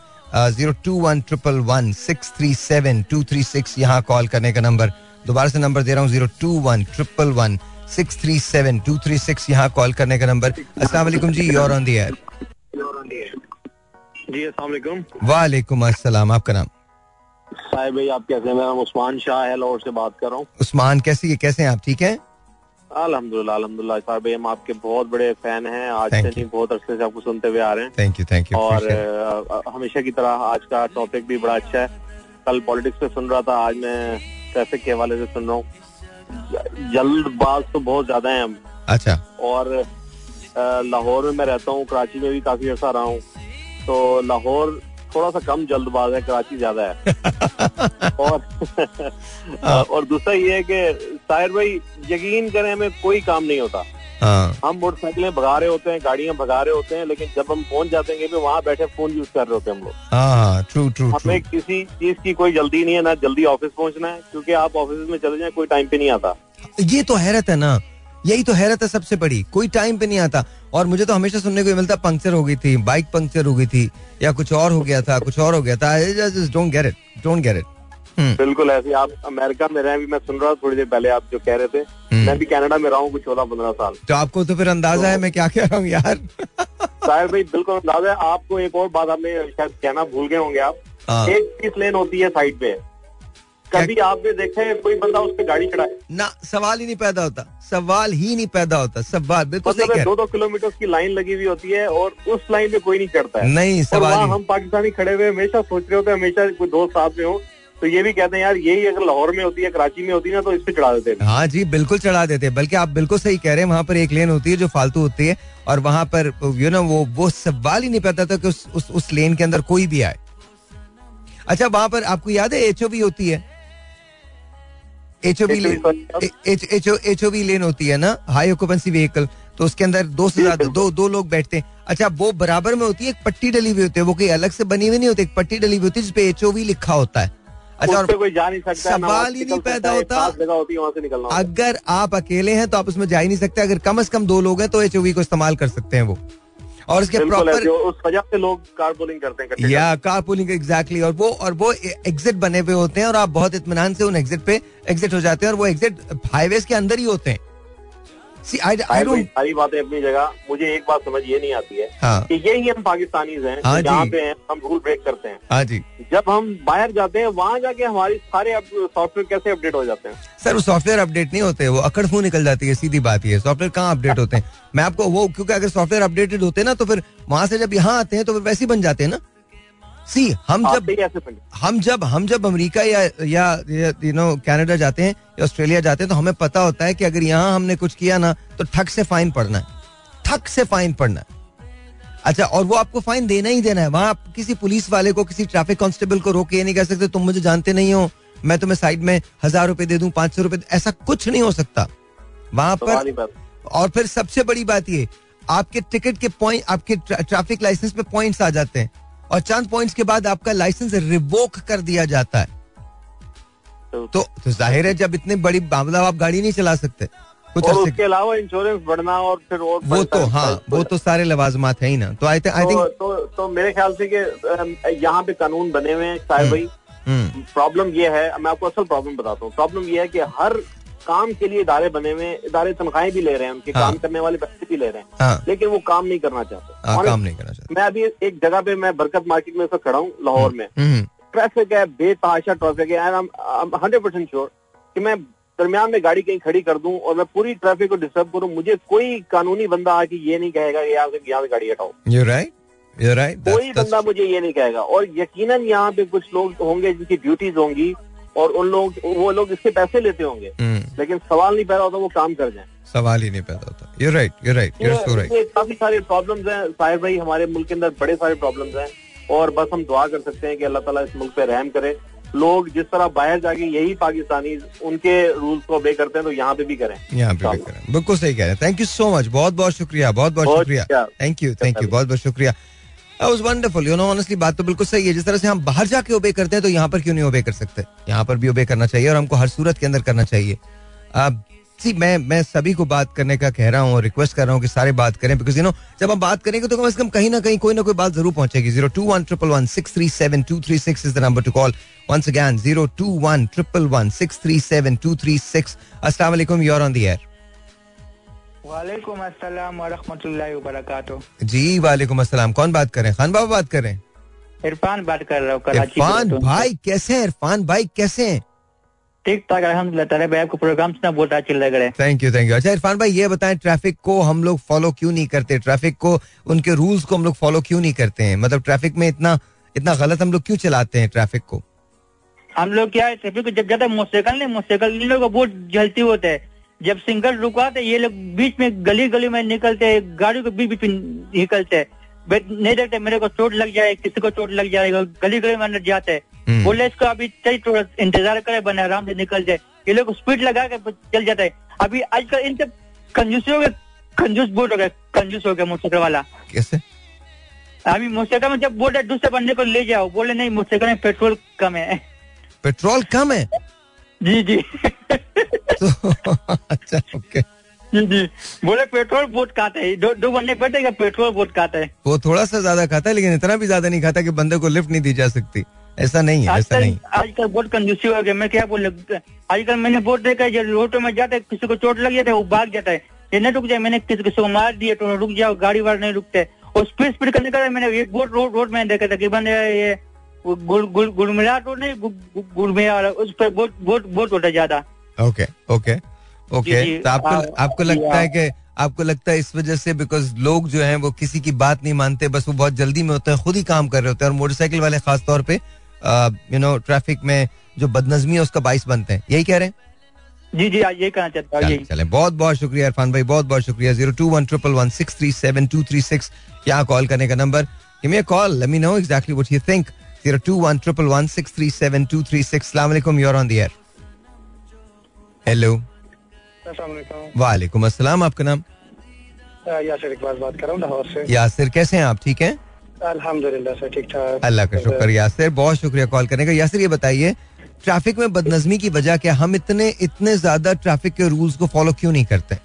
Speaker 1: 02111637236 यहाँ कॉल करने का नंबर. दोबारा से नंबर दे रहा हूँ, 02111637236 यहाँ कॉल करने का नंबर. अस्सलाम वालेकुम जी, you're on the air.
Speaker 5: जी अस्सलाम वालेकुम.
Speaker 1: वालेकुम अस्सलाम. आपका नाम?
Speaker 5: साहिब भाई, आप कैसे हैं? मेरा नाम उस्मान शाह है, लाहौर से बात कर रहा हूँ.
Speaker 1: उस्मान, कैसे हैं आप? ठीक हैं?
Speaker 5: अल्हम्दुलिल्लाह. साहिब भाई, हम आपके बहुत बड़े फैन हैं. आज से नहीं, बहुत अरसे से आपको सुनते हुए आ रहे हैं.
Speaker 1: Thank you.
Speaker 5: और हमेशा की तरह आज का टॉपिक भी बड़ा अच्छा है. कल पॉलिटिक्स पे सुन रहा था, आज मैं ट्रैफिक के हवाले से सुन रहा हूँ. जल्दबाज तो बहुत ज्यादा है हम.
Speaker 1: अच्छा.
Speaker 5: और लाहौर में मैं रहता हूँ, कराची में भी काफी अर्सा रहा हूँ. तो लाहौर थोड़ा सा कम जल्दबाज है, कराची ज्यादा है. और दूसरा ये है कि साहिर भाई, यकीन करें, हमें कोई काम नहीं होता.
Speaker 7: हम मोटरसाइकिलें भगा रहे होते हैं, गाड़ियां भगा रहे होते हैं, लेकिन जब हम पहुंच जाते हैं कि वहाँ बैठे फोन यूज कर रहे होते हैं हम लोग।
Speaker 1: True true.
Speaker 7: हमें किसी चीज की कोई जल्दी नहीं है, ना जल्दी ऑफिस पहुंचना है, क्योंकि आप ऑफिस में चले जाए कोई टाइम पे नहीं आता।
Speaker 1: ये तो हैरत है ना, यही तो हैरत है सबसे बड़ी, कोई टाइम पे नहीं आता। और मुझे तो हमेशा सुनने को मिलता पंक्चर हो गई थी, बाइक पंक्चर हो गई थी, या कुछ और हो गया था, कुछ और हो गया था। Don't get it.
Speaker 7: बिल्कुल ऐसे आप अमेरिका में रहे, मैं सुन रहा हूँ थोड़ी देर पहले आप जो कह रहे थे, मैं भी कनाडा में रहा हूँ कुछ 14-15 साल।
Speaker 1: तो आपको तो फिर अंदाजा है मैं क्या कह रहा हूँ यार।
Speaker 7: साहिर भाई बिल्कुल अंदाजा है आपको। एक और बात आपने शायद कहना भूल गए होंगे आप, एक 30 लेन होती है साइड पे, कभी आपने देखा है कोई बंदा उस पे गाड़ी चढ़ाए? ना,
Speaker 1: सवाल ही नहीं पैदा होता, सवाल ही नहीं पैदा होता। सवाल बिल्कुल सही कह रहे हैं।
Speaker 7: 2-2 किलोमीटर की लाइन लगी हुई होती है और उस लाइन पे कोई नहीं चढ़ता है।
Speaker 1: नहीं, सवाल
Speaker 7: हम पाकिस्तानी खड़े हुए हमेशा सोच रहे होते हैं, हमेशा कोई दोस्त साथ में हो तो ये भी कहते हैं यार यही अगर लाहौर में होती है, कराची में होती है ना, तो इस पे चढ़ा देते हैं।
Speaker 1: हाँ जी, बिल्कुल चढ़ा देते हैं। बल्कि आप बिल्कुल सही कह रहे हैं, वहाँ पर एक लेन होती है जो फालतू होती है, और वहाँ पर वो सवाल ही नहीं पैदा था कि उस लेन के अंदर कोई भी आए। अच्छा, वहाँ पर आपको याद है HOV होती है, HOV लेन होती है ना, हाई ऑक्यूपेंसी व्हीकल, तो उसके अंदर 2 से ज्यादा दो लोग बैठते हैं। अच्छा, वो बराबर में होती है, एक पट्टी डली हुई होती है, वो कोई अलग से बनी हुई नहीं होती, एक पट्टी डली हुई होती है जिसपे HOV लिखा होता है। अच्छा, और
Speaker 7: कोई जा नहीं सकता,
Speaker 1: सवाल ही नहीं पैदा होता। अगर आप अकेले हैं तो आप उसमें जा ही नहीं सकते, अगर कम से कम 2 लोग हैं तो HOV को इस्तेमाल कर सकते हैं वो। और इसके प्रॉपर
Speaker 7: उस वजह से लोग कारपूलिंग करते हैं,
Speaker 1: या कारपूलिंग एग्जैक्टली। और वो एग्जिट बने हुए होते हैं और आप बहुत इत्मीनान से उन एग्जिट पे एग्जिट हो जाते हैं, और वो एग्जिट हाईवेज के अंदर ही होते हैं।
Speaker 7: सारी बातें अपनी जगह, मुझे एक बात समझ ये नहीं आती है कि यही हम पाकिस्तानीज हैं, जहाँ पे हैं हम रूल ब्रेक करते हैं।
Speaker 1: हाँ जी,
Speaker 7: जब हम बाहर जाते हैं वहाँ जाके हमारी सारे सॉफ्टवेयर कैसे अपडेट हो जाते हैं?
Speaker 1: सर, वो सॉफ्टवेयर अपडेट नहीं होते, वो अकड़ फू निकल जाती है, सीधी बात है। सॉफ्टवेयर कहाँ अपडेट होते हैं? मैं आपको वो, क्योंकि अगर सॉफ्टवेयर अपडेटेड होते हैं ना तो फिर वहां से जब यहाँ आते हैं तो फिर वैसे ही बन जाते हैं ना। हम जब अमेरिका या कनाडा जाते हैं या ऑस्ट्रेलिया जाते हैं तो हमें पता होता है कि अगर यहाँ हमने कुछ किया ना तो ठग से फाइन पड़ना है, अच्छा, और वो आपको फाइन देना ही देना है। वहां आप किसी पुलिस वाले को, किसी ट्रैफिक कांस्टेबल को रोक के ये नहीं कह सकते तुम मुझे जानते नहीं हो, मैं तुम्हें साइड में 1000 रुपए दे दूं, 500 रुपए, ऐसा कुछ नहीं हो सकता वहां पर। और फिर सबसे बड़ी बात ये, आपके टिकट के पॉइंट, आपके ट्रैफिक लाइसेंस पे पॉइंट्स आ जाते हैं, और चंद पॉइंट्स के बाद आपका लाइसेंस रिवोक कर दिया जाता है। तो जाहिर है जब इतनी बड़ी मामला, आप गाड़ी नहीं चला सकते कुछ।
Speaker 7: और उसके अलावा इंश्योरेंस बढ़ना और फिर
Speaker 1: वो तो सारे लवाजमात है ही ना। तो आई थिंक
Speaker 7: तो मेरे ख्याल से कि यहाँ पे कानून बने हुए हैं साहिब भाई। प्रॉब्लम ये है, मैं आपको असल प्रॉब्लम बताता हूँ। प्रॉब्लम ये है कि हर काम के लिए इदारे बने हुए, इदारे तनख्वाहें भी ले रहे हैं, उनके काम करने वाले पैसे भी ले रहे हैं, लेकिन वो काम नहीं करना चाहते। मैं अभी एक जगह पे, मैं बरकत मार्केट में खड़ा हूँ लाहौर में, ट्रैफिक है, बेतहाशा ट्रैफिक है, 100% श्योर कि मैं दरमियान में गाड़ी कहीं खड़ी कर दूं और मैं पूरी ट्रैफिक को डिस्टर्ब करूं, मुझे कोई कानूनी बंदा आके ये नहीं कहेगा कि यहाँ से गाड़ी हटाओ।
Speaker 1: You're right.
Speaker 7: कोई बंदा मुझे ये नहीं कहेगा। और यकीनन यहाँ पे कुछ लोग होंगे जिनकी ड्यूटीज होंगी और वो लोग इसके पैसे लेते होंगे, लेकिन सवाल नहीं पैदा होता वो काम कर जाए,
Speaker 1: सवाल ही नहीं पैदा होता। You're right.
Speaker 7: काफी सारे प्रॉब्लम्स हैं साहिर भाई, हमारे मुल्क के अंदर बड़े सारे प्रॉब्लम्स हैं, और बस हम दुआ कर सकते हैं कि अल्लाह ताला इस मुल्क पे रहम करे। लोग जिस तरह बाहर जाके यही पाकिस्तानी उनके रूल्स को ओबे करते हैं तो यहाँ पे भी करें,
Speaker 1: बिल्कुल सही कह रहे हैं। थैंक यू सो मच, बहुत बहुत शुक्रिया, थैंक यू, बहुत बहुत शुक्रिया। That was wonderful, honestly, बात तो बिल्कुल सही है। जिस तरह से हम बाहर जाके ओबे करते हैं तो यहाँ पर क्यों नहीं ओबे कर सकते? यहाँ पर भी ओबे करना चाहिए और हमको हर सूरत के अंदर करना चाहिए। मैं सभी को बात करने का कह रहा हूँ और रिक्वेस्ट कर रहा हूँ कि सारे बात करें, बिकॉज जब हम बात करेंगे तो कम से कम कहीं ना कहीं कोई ना कोई बात जरूर पहुंचेगी। 021-111-637-236 is the number to call. Once again 021-111-637-236। अस्सलाम वालेकुम, you are on the air.
Speaker 8: वालेकुम अस्सलाम व रहमतुल्लाहि व बरकातहू।
Speaker 1: जी वालेकुम अस्सलाम, कौन बात कर रहे हैं? खान बाबा बात कर रहे हैं?
Speaker 8: इरफान बात कर रहा हूँ कराची।
Speaker 1: इरफान भाई कैसे हैं? इरफान भाई कैसे हैं?
Speaker 8: ठीक ठाक अल्हम्दुलिल्लाह। तारे भाई आपको प्रोग्राम सुना बहुत अच्छा लग रहा है।
Speaker 1: Thank you. अच्छा इरफान भाई ये बताएं, ट्रैफिक को हम लोग फॉलो क्यों नहीं करते? ट्रैफिक को, उनके रूल्स को हम लोग फॉलो क्यों नहीं करते हैं? मतलब ट्रैफिक में इतना गलत हम लोग क्यों चलाते हैं ट्रैफिक को?
Speaker 8: हम लोग क्या है, ट्रैफिक को जब ज्यादा मोटरसाइकिल इन लोगों को बहुत जलती होते है। जब सिंगल रुकवाते ये लोग बीच में गली में निकलते हैं, गाड़ी को बीच में निकलते हैं, नहीं देखते मेरे को चोट लग जाए, किसी को चोट लग जाएगा, गली में अंदर जाते हैं। बोले इसको अभी थोड़ा इंतजार करे, बने आराम से निकल जाए। ये लोग स्पीड लगा के चल जाता है। अभी आजकल इन सब कंजूसियों के कंजूस बोट हो गया, कंजूस हो गया मोटरसाइकिल वाला।
Speaker 1: कैसे?
Speaker 8: अभी मोटरसाइकिल में जब बोल दूसरे बंदे को ले जाओ, बोले नहीं मोटरसाइकिल में पेट्रोल कम है।
Speaker 1: पेट्रोल कम है?
Speaker 8: जी जी।
Speaker 1: तो अच्छा ओके
Speaker 8: जी, बोले पेट्रोल बहुत खाता है, दो बंदे बैठेगा पेट्रोल बहुत खाता है।
Speaker 1: वो थोड़ा सा ज्यादा खाता है, लेकिन इतना भी ज्यादा नहीं खाता कि बंदे को लिफ्ट नहीं दी जा सकती। ऐसा नहीं है, ऐसा नहीं।
Speaker 8: आजकल बहुत कंजूसी हो गया। मैं क्या बोल, आजकल मैंने बहुत देखा है, जब रोड में जाता है किसी को चोट लग जाता है वो भाग जाता है, ये नहीं रुक जाए, मैंने किसी को मार दिया तो रुक जाओ, गाड़ी वाले नहीं रुकते। और स्पीड करने का मैंने एक बोट रोड में देखा था कि बंदे ये गुड़मिला तो नहीं, गुड़मिया वाला, उस पर बहुत होता ज्यादा।
Speaker 1: Okay okay okay. तो आपको लगता है इस वजह से, बिकॉज लोग जो हैं वो किसी की बात नहीं मानते, बस वो बहुत जल्दी में होते हैं, खुद ही काम कर रहे होते हैं, और मोटरसाइकिल वाले खास तौर पे ट्रैफिक में जो बदनज़मी है उसका बाइस बनते हैं, यही कह रहे हैं?
Speaker 8: जी जी, यही कहना चाहता हूँ।
Speaker 1: चले, बहुत बहुत शुक्रिया इरफान भाई, बहुत बहुत शुक्रिया। 02111637236 यहाँ कॉल करने का नंबर। Give me a call, let me know exactly what you think. 02111637236। अस्सलाम वालेकुम, you are on the air. Hello. वालेकुम अस्सलाम, आपका नाम?
Speaker 9: यासिर इकबाल बात कर रहा हूँ लाहौर से।
Speaker 1: यासिर, कैसे हैं आप? ठीक हैं?
Speaker 9: अल्हम्दुलिल्लाह सर, ठीक ठाक,
Speaker 1: अल्लाह का शुक्र। यासिर, बहुत शुक्रिया कॉल करने का। यासिर, ये बताइए, ट्रैफिक में बदनज़मी की वजह क्या? हम इतने ज्यादा ट्रैफिक के रूल्स को फॉलो क्यों नहीं करते?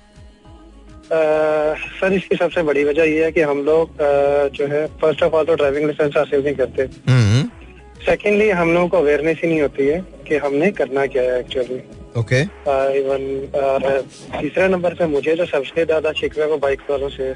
Speaker 9: सर, इसकी सबसे बड़ी वजह ये है कि हम लोग जो है, फर्स्ट ऑफ ऑल तो ड्राइविंग लाइसेंस हासिल नहीं करते। सेकेंडली, हम लोगों को अवेयरनेस ही नहीं होती है कि हमने करना क्या है एक्चुअली।
Speaker 1: ओके।
Speaker 9: इवन तीसरे नंबर पे मुझे जो सबसे ज्यादा शिकवा वो बाइक वालों से।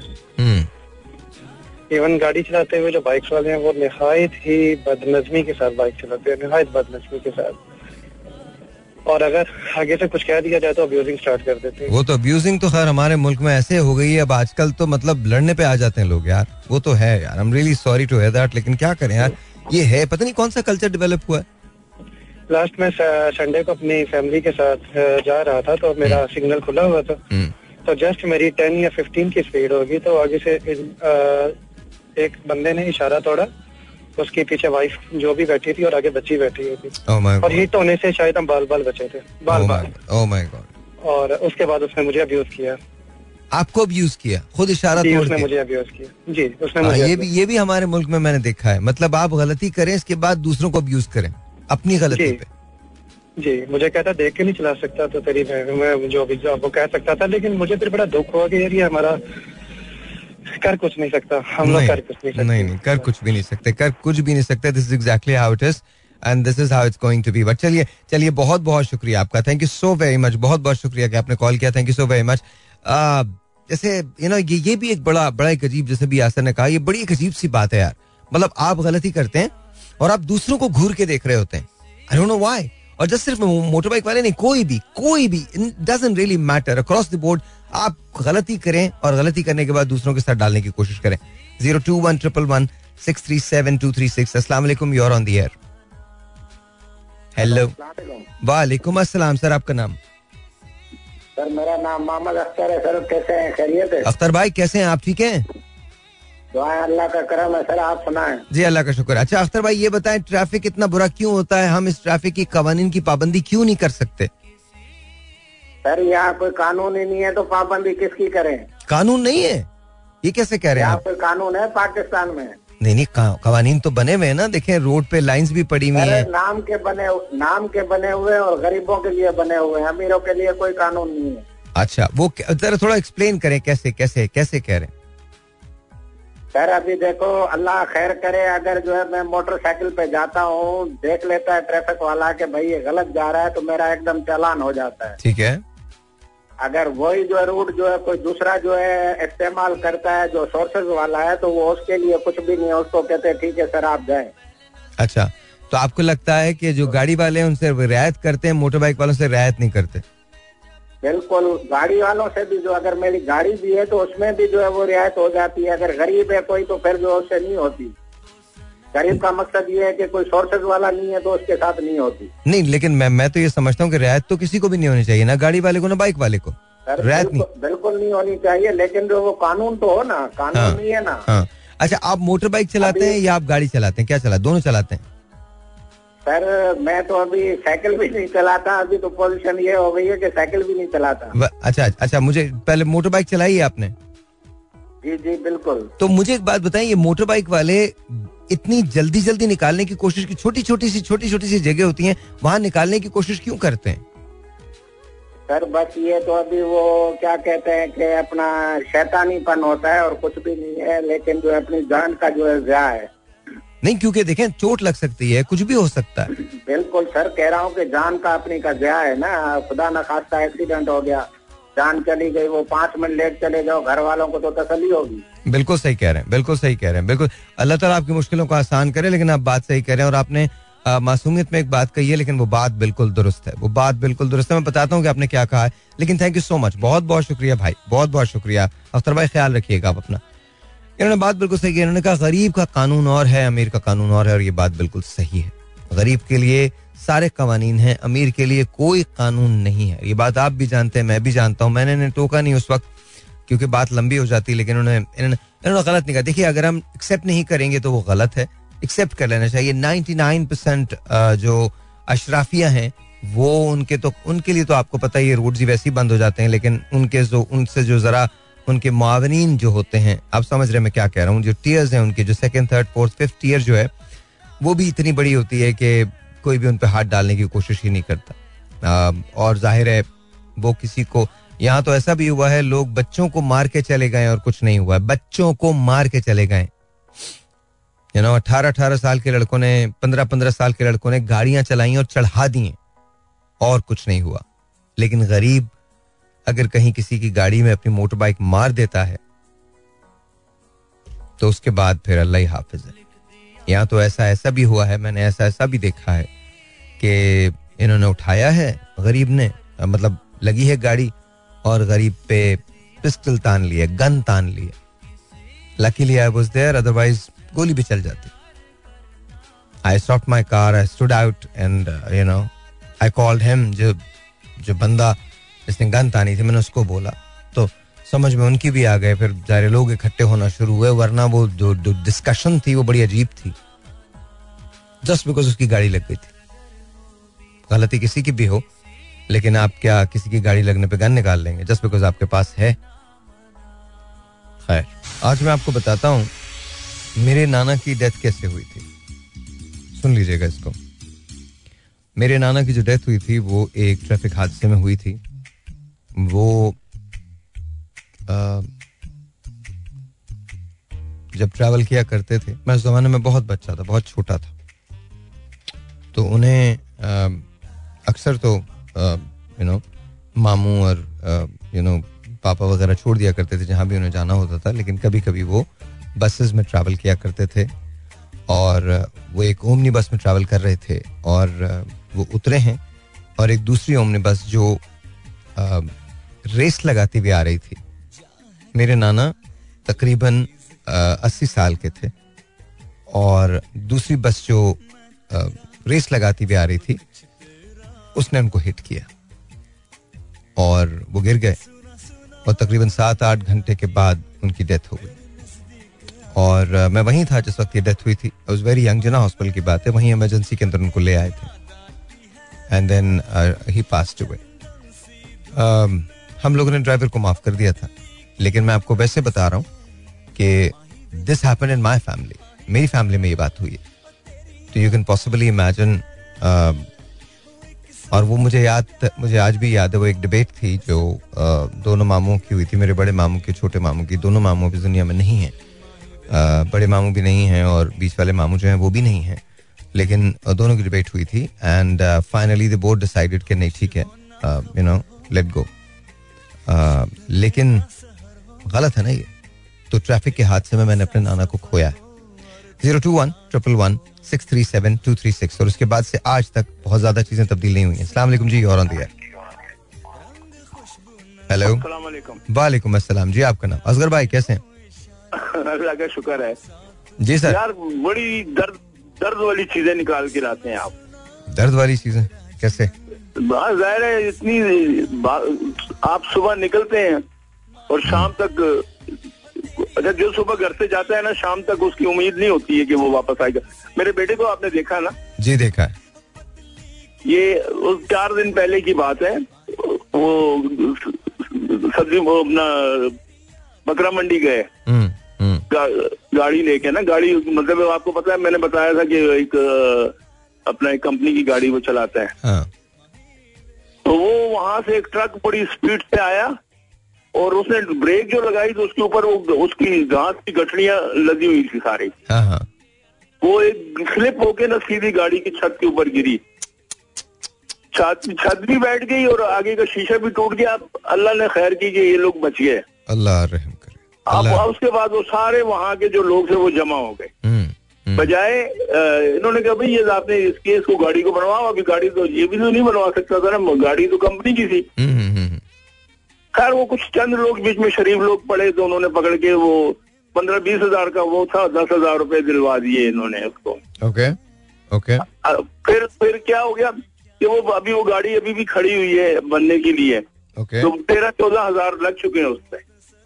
Speaker 9: इवन गाड़ी चलाते हुए जो बाइक्स वाले हैं वो निहायत ही बदनज़मी के साथ बाइक चलाते हैं, निहायत बदनज़मी के साथ, और अगर आगे से कुछ कह दिया जाए तो अब्यूजिंग स्टार्ट कर देते हैं।
Speaker 1: वो तो अब्यूजिंग तो खैर हमारे मुल्क में ऐसे हो गई है अब आजकल, तो मतलब लड़ने पे आ जाते हैं लोग यार, वो तो है यार। I am really sorry to hear that, लेकिन क्या करें यार, ये है, पता नहीं कौन सा कल्चर डेवलप हुआ है।
Speaker 9: लास्ट में संडे को अपनी फैमिली के साथ जा रहा था तो मेरा सिग्नल खुला हुआ था, तो जस्ट मेरी 10 या 15 की स्पीड होगी, तो आगे से एक बंदे ने इशारा तोड़ा, उसके पीछे वाइफ जो भी बैठी थी और आगे बच्ची बैठी हुई थी, और हिट होने से शायद हम बाल बचे थे, बाल।
Speaker 1: Oh my God.
Speaker 9: और उसके बाद उसने मुझे अब्यूज किया।
Speaker 1: आपको अब्यूज किया? खुद इशारा तोड़ के?
Speaker 9: उसने मुझे अब्यूज किया जी, उसने मुझे।
Speaker 1: ये भी हमारे मुल्क में मैंने देखा है, मतलब आप गलती करें इसके बाद दूसरों को अब्यूज करें अपनी गलती पे।
Speaker 9: जी, मुझे कहता देख के नहीं चला सकता तो तेरी मैं जो भी वो कह सकता था, लेकिन मुझे फिर बड़ा दुख हुआ कि यार ये हमारा कर कुछ नहीं सकता, हम लोग कर कुछ नहीं सकते।
Speaker 1: नहीं, कर कुछ भी नहीं सकते, कर कुछ भी नहीं सकते। This is exactly how it is and this is how it's going to be. But चलिए बहुत बहुत शुक्रिया आपका, thank you so very much, बहुत बहुत शुक्रिया कि आपने कॉल किया, thank you so very much. जैसे ये भी एक बड़ा एक अजीब, जैसे भी यासिर ने कहा, ये बड़ी एक अजीब सी बात है यार। मतलब आप गलती करते हैं और आप दूसरों को घूर के देख रहे होते हैं, आई डोंट नो व्हाई। और जस्ट सिर्फ मोटर बाइक वाले नहीं, कोई भी doesn't really matter, across the board आप गलती करें और गलती करने के बाद दूसरों के साथ डालने की कोशिश करें। 02111637236। अस्सलाम वालेकुम, you are on the air. Hello. वालेकुम अस्सलाम सर, आपका नाम?
Speaker 10: सर मेरा नाम मोहम्मद अख्तर है सर, कैसे हैं, खैरियत है?
Speaker 1: अख्तर भाई कैसे हैं आप, ठीक हैं?
Speaker 10: दुआ अल्लाह का करम है सर, आप सुनाएं?
Speaker 1: जी अल्लाह का शुक्र। अच्छा अख्तर भाई ये बताएं, ट्रैफिक इतना बुरा क्यों होता है, हम इस ट्रैफिक की कवानीन की पाबंदी क्यों नहीं कर सकते?
Speaker 10: सर यहाँ कोई कानून ही नहीं है तो पाबंदी किसकी करें?
Speaker 1: कानून नहीं है, ये कैसे कह रहे हैं आप?
Speaker 10: कोई कानून है पाकिस्तान में?
Speaker 1: नहीं, कवानीन तो बने हुए हैं ना, देखें रोड पे लाइंस भी पड़ी हुई हैं।
Speaker 10: नाम के बने हुए और गरीबों के लिए बने हुए हैं, अमीरों के लिए कोई कानून नहीं है।
Speaker 1: अच्छा, वो जरा थोड़ा एक्सप्लेन करें, कैसे कैसे कैसे कह रहे हैं?
Speaker 10: सर अभी देखो, अल्लाह खैर करे, अगर जो है मैं मोटरसाइकिल पे जाता हूँ, देख लेता है ट्रैफिक वाला कि भाई ये गलत जा रहा है, तो मेरा एकदम चालान हो जाता है।
Speaker 1: ठीक है।
Speaker 10: अगर वही जो है रूट जो है कोई दूसरा जो है इस्तेमाल करता है, जो सोर्सेज वाला है, तो वो उसके लिए कुछ भी नहीं है, उसको कहते हैं ठीक है सर आप जाएं।
Speaker 1: अच्छा, तो आपको लगता है कि जो गाड़ी वाले हैं उनसे रियायत करते हैं, मोटर बाइक वालों से रियायत नहीं करते?
Speaker 10: बिल्कुल, गाड़ी वालों से भी जो, अगर मेरी गाड़ी भी है तो उसमें भी जो है वो रियायत हो जाती है। अगर गरीब है कोई तो फिर जो उससे नहीं होती। गरीब का मकसद ये है कि कोई सोर्सेज वाला नहीं है तो उसके साथ नहीं होती। नहीं,
Speaker 1: लेकिन मैं तो ये समझता हूँ कि रियायत तो किसी को भी नहीं होनी चाहिए, ना गाड़ी वाले को ना बाइक वाले को। रियायत
Speaker 10: बिल्कुल नहीं होनी चाहिए, लेकिन जो वो कानून तो हो ना, कानून नहीं है ना।
Speaker 1: हाँ। अच्छा, आप मोटर बाइक चलाते हैं या आप गाड़ी चलाते हैं, क्या चलाते? दोनों चलाते हैं?
Speaker 10: सर मैं तो अभी साइकिल भी नहीं चलाता, अभी तो पोजीशन ये हो गई है कि साइकिल भी नहीं चलाता।
Speaker 1: अच्छा, मुझे पहले मोटर बाइक चलाई है आपने?
Speaker 10: जी जी बिल्कुल।
Speaker 1: तो मुझे एक बात बताएं, ये मोटर बाइक वाले इतनी जल्दी जल्दी निकालने की कोशिश की, छोटी छोटी सी जगह होती हैं, वहां निकालने की कोशिश क्यों करते हैं?
Speaker 10: सर बस ये तो अभी वो क्या कहते हैं कि अपना शैतानीपन होता है और कुछ भी नहीं है, लेकिन जो अपनी जान का जो है ज़िया है।
Speaker 1: नहीं, क्योंकि देखें चोट लग सकती है, कुछ भी हो सकता है।
Speaker 10: बिल्कुल सर, कह रहा हूँ कि जान का अपनी का ज़िया है ना, खुदा न खास्ता एक्सीडेंट हो गया, जान चली गई, वो 5 मिनट लेट चले जाओ, घर वालों को तो तसल्ली होगी।
Speaker 1: बिल्कुल सही कह रहे हैं, बिल्कुल सही कह रहे हैं, बिल्कुल। अल्लाह ताला आपकी मुश्किलों को आसान करे, लेकिन आप बात सही कह रहे हैं और आपने मासूमियत में एक बात कही है, लेकिन वो बात बिल्कुल दुरुस्त है, वो बात बिल्कुल दुरुस्त है। मैं बताता हूँ कि आपने क्या कहा है, लेकिन थैंक यू सो मच, बहुत बहुत शुक्रिया भाई, बहुत बहुत शुक्रिया। अख्तर भाई ख्याल रखिएगा आप अपना। इन्होंने बात बिल्कुल सही की, इन्होंने कहा गरीब का कानून और है, अमीर का कानून और है, और ये बात बिल्कुल सही है। गरीब के लिए सारे कवानीन हैं, अमीर के लिए कोई कानून नहीं है। ये बात आप भी जानते हैं, मैं भी जानता हूँ, मैंने इन्हें टोका नहीं उस वक्त क्योंकि बात लंबी हो जाती, लेकिन इन्होंने गलत नहीं कहा। देखिए, अगर हम एक्सेप्ट नहीं करेंगे तो वो गलत है, एक्सेप्ट कर लेना चाहिए। 99% जो अशराफिया हैं वो उनके लिए तो आपको पता ही है, रोड्स ही वैसे ही बंद हो जाते हैं, लेकिन उनसे जो जरा उनके मुआवनीन जो होते हैं, आप समझ रहे मैं क्या कह रहा हूँ, जो टीयर्स हैं उनके, जो 2nd, 3rd, 4th, 5th tier जो है वो भी इतनी बड़ी होती है कि कोई भी उन पर हाथ डालने की कोशिश ही नहीं करता। और जाहिर है वो किसी को, यहाँ तो ऐसा भी हुआ है, लोग बच्चों को मार के चले गए और कुछ नहीं हुआ, बच्चों को मार के चले गए। 18 साल के लड़कों ने, 15 साल के लड़कों ने गाड़ियां चलाई और चढ़ा दी और कुछ नहीं हुआ। लेकिन गरीब अगर कहीं किसी की गाड़ी में अपनी मोटर बाइक मार देता है तो उसके बाद फिर अल्लाह ही हाफिज है। यहाँ तो ऐसा भी हुआ है, मैंने ऐसा भी देखा है कि इन्होंने उठाया है, गरीब ने, मतलब लगी है गाड़ी और गरीब पे पिस्टल तान लिया, गन तान लिया। Luckily I was there, otherwise गोली भी चल जाती। I stopped my car, I stood out and I called him. जो बंदा जिसने गन तानी थी, मैंने उसको बोला तो समझ में उनकी भी आ गए, फिर सारे लोग इकट्ठे होना शुरू हुए, वरना वो जो डिस्कशन थी वो बड़ी अजीब थी, जस्ट बिकॉज उसकी गाड़ी लग गई थी। गलती किसी की भी हो, लेकिन आप क्या किसी की गाड़ी लगने पे गन निकाल लेंगे जस्ट बिकॉज आपके पास है? खैर, आज मैं आपको बताता हूँ मेरे नाना की डेथ कैसे हुई थी। सुन लीजिएगा इसको। मेरे नाना की जो डेथ हुई थी वो एक ट्रैफिक हादसे में हुई थी। वो जब ट्रैवल किया करते थे, मैं उस जमाने में बहुत बच्चा था, बहुत छोटा था, तो उन्हें अक्सर तो मामू और पापा वगैरह छोड़ दिया करते थे जहाँ भी उन्हें जाना होता था, लेकिन कभी कभी वो बसेस में ट्रैवल किया करते थे। और वो एक ओमनी बस में ट्रैवल कर रहे थे और वो उतरे हैं और एक दूसरी ओमनी बस जो रेस लगाती हुई आ रही थी। मेरे नाना तकरीबन 80 साल के थे और दूसरी बस जो रेस लगाती हुई आ रही थी उसने उनको हिट किया और वो गिर गए और तकरीबन 7-8 घंटे के बाद उनकी डेथ हो गई। और मैं वहीं था जिस वक्त ये डेथ हुई थी। आई वाज वेरी यंग, जना हॉस्पिटल की बात है, वहीं इमरजेंसी के अंदर उनको ले आए थे and then he passed away. हम लोगों ने ड्राइवर को माफ कर दिया था, लेकिन मैं आपको वैसे बता रहा हूँ कि this happened in my family, मेरी फैमिली में ये बात हुई है। तो यू कैन पॉसिबली इमेजिन। और वो मुझे आज भी याद है, वो एक डिबेट थी जो दोनों मामों की हुई थी, मेरे बड़े मामू की, छोटे मामू की। दोनों मामू भी दुनिया में नहीं हैं, बड़े मामू भी नहीं हैं और बीच वाले मामू जो हैं वो भी नहीं हैं, लेकिन दोनों की डिबेट हुई थी and finally the board decided कि नहीं ठीक है, लेट गो। लेकिन गलत है ना ये। तो ट्रैफिक के हादसे में मैंने अपने नाना को खोया है। 021-111-637-236 और उसके बाद से आज तक बहुत ज्यादा चीजें तब्दील नहीं हुई हैं। अस्सलाम वालेकुम जी, और ऑन द एयर। हेलो, वालेकुम अस्सलाम जी, आपका नाम? असगर भाई, कैसे हैं?
Speaker 11: अल्लाह का शुक्र है
Speaker 1: जी सर।
Speaker 11: यार बड़ी दर्द वाली चीजें निकाल के लाते हैं आप।
Speaker 1: दर्द वाली चीजें कैसे?
Speaker 11: जाहिर है, इतनी आप सुबह निकलते हैं और शाम तक, अच्छा जो सुबह घर से जाता है ना, शाम तक उसकी उम्मीद नहीं होती है कि वो वापस आएगा। मेरे बेटे को आपने देखा ना?
Speaker 1: जी देखा है।
Speaker 11: ये 4 दिन पहले की बात है, वो सब्जी, वो अपना बकरा मंडी गए गाड़ी लेके ना, गाड़ी मतलब आपको पता है मैंने बताया था कि एक अपना एक कंपनी की गाड़ी वो चलाता है।
Speaker 1: हाँ।
Speaker 11: तो वो वहां से एक ट्रक बड़ी स्पीड से आया और उसने ब्रेक जो लगाई तो उसके ऊपर वो उसकी घास की गठड़ियां लदी हुई थी सारी।
Speaker 1: हाँ।
Speaker 11: वो एक स्लिप होके ना सीधी गाड़ी की छत के ऊपर गिरी, छत भी बैठ गई और आगे का शीशा भी टूट गया। अल्लाह ने खैर की कि ये लोग बच गए,
Speaker 1: अल्लाह रहम करे।
Speaker 11: अब उसके बाद वो सारे वहां के जो लोग थे वो जमा हो गए। बजाय इन्होंने कहा भाई ये आपने इस केस को गाड़ी को बनवाओ, अभी गाड़ी तो ये भी तो नहीं बनवा सकता था ना, गाड़ी तो कंपनी की थी। खैर वो कुछ चंद लोग बीच में शरीफ लोग पड़े तो उन्होंने पकड़ के वो 15-20 हजार का वो था 10,000 रुपए दिलवा दिए इन्होंने उसको।
Speaker 1: ओके।
Speaker 11: फिर क्या हो गया कि वो अभी वो गाड़ी अभी भी खड़ी हुई है बनने के लिए। तो 13-14 हजार लग चुके हैं उस पर।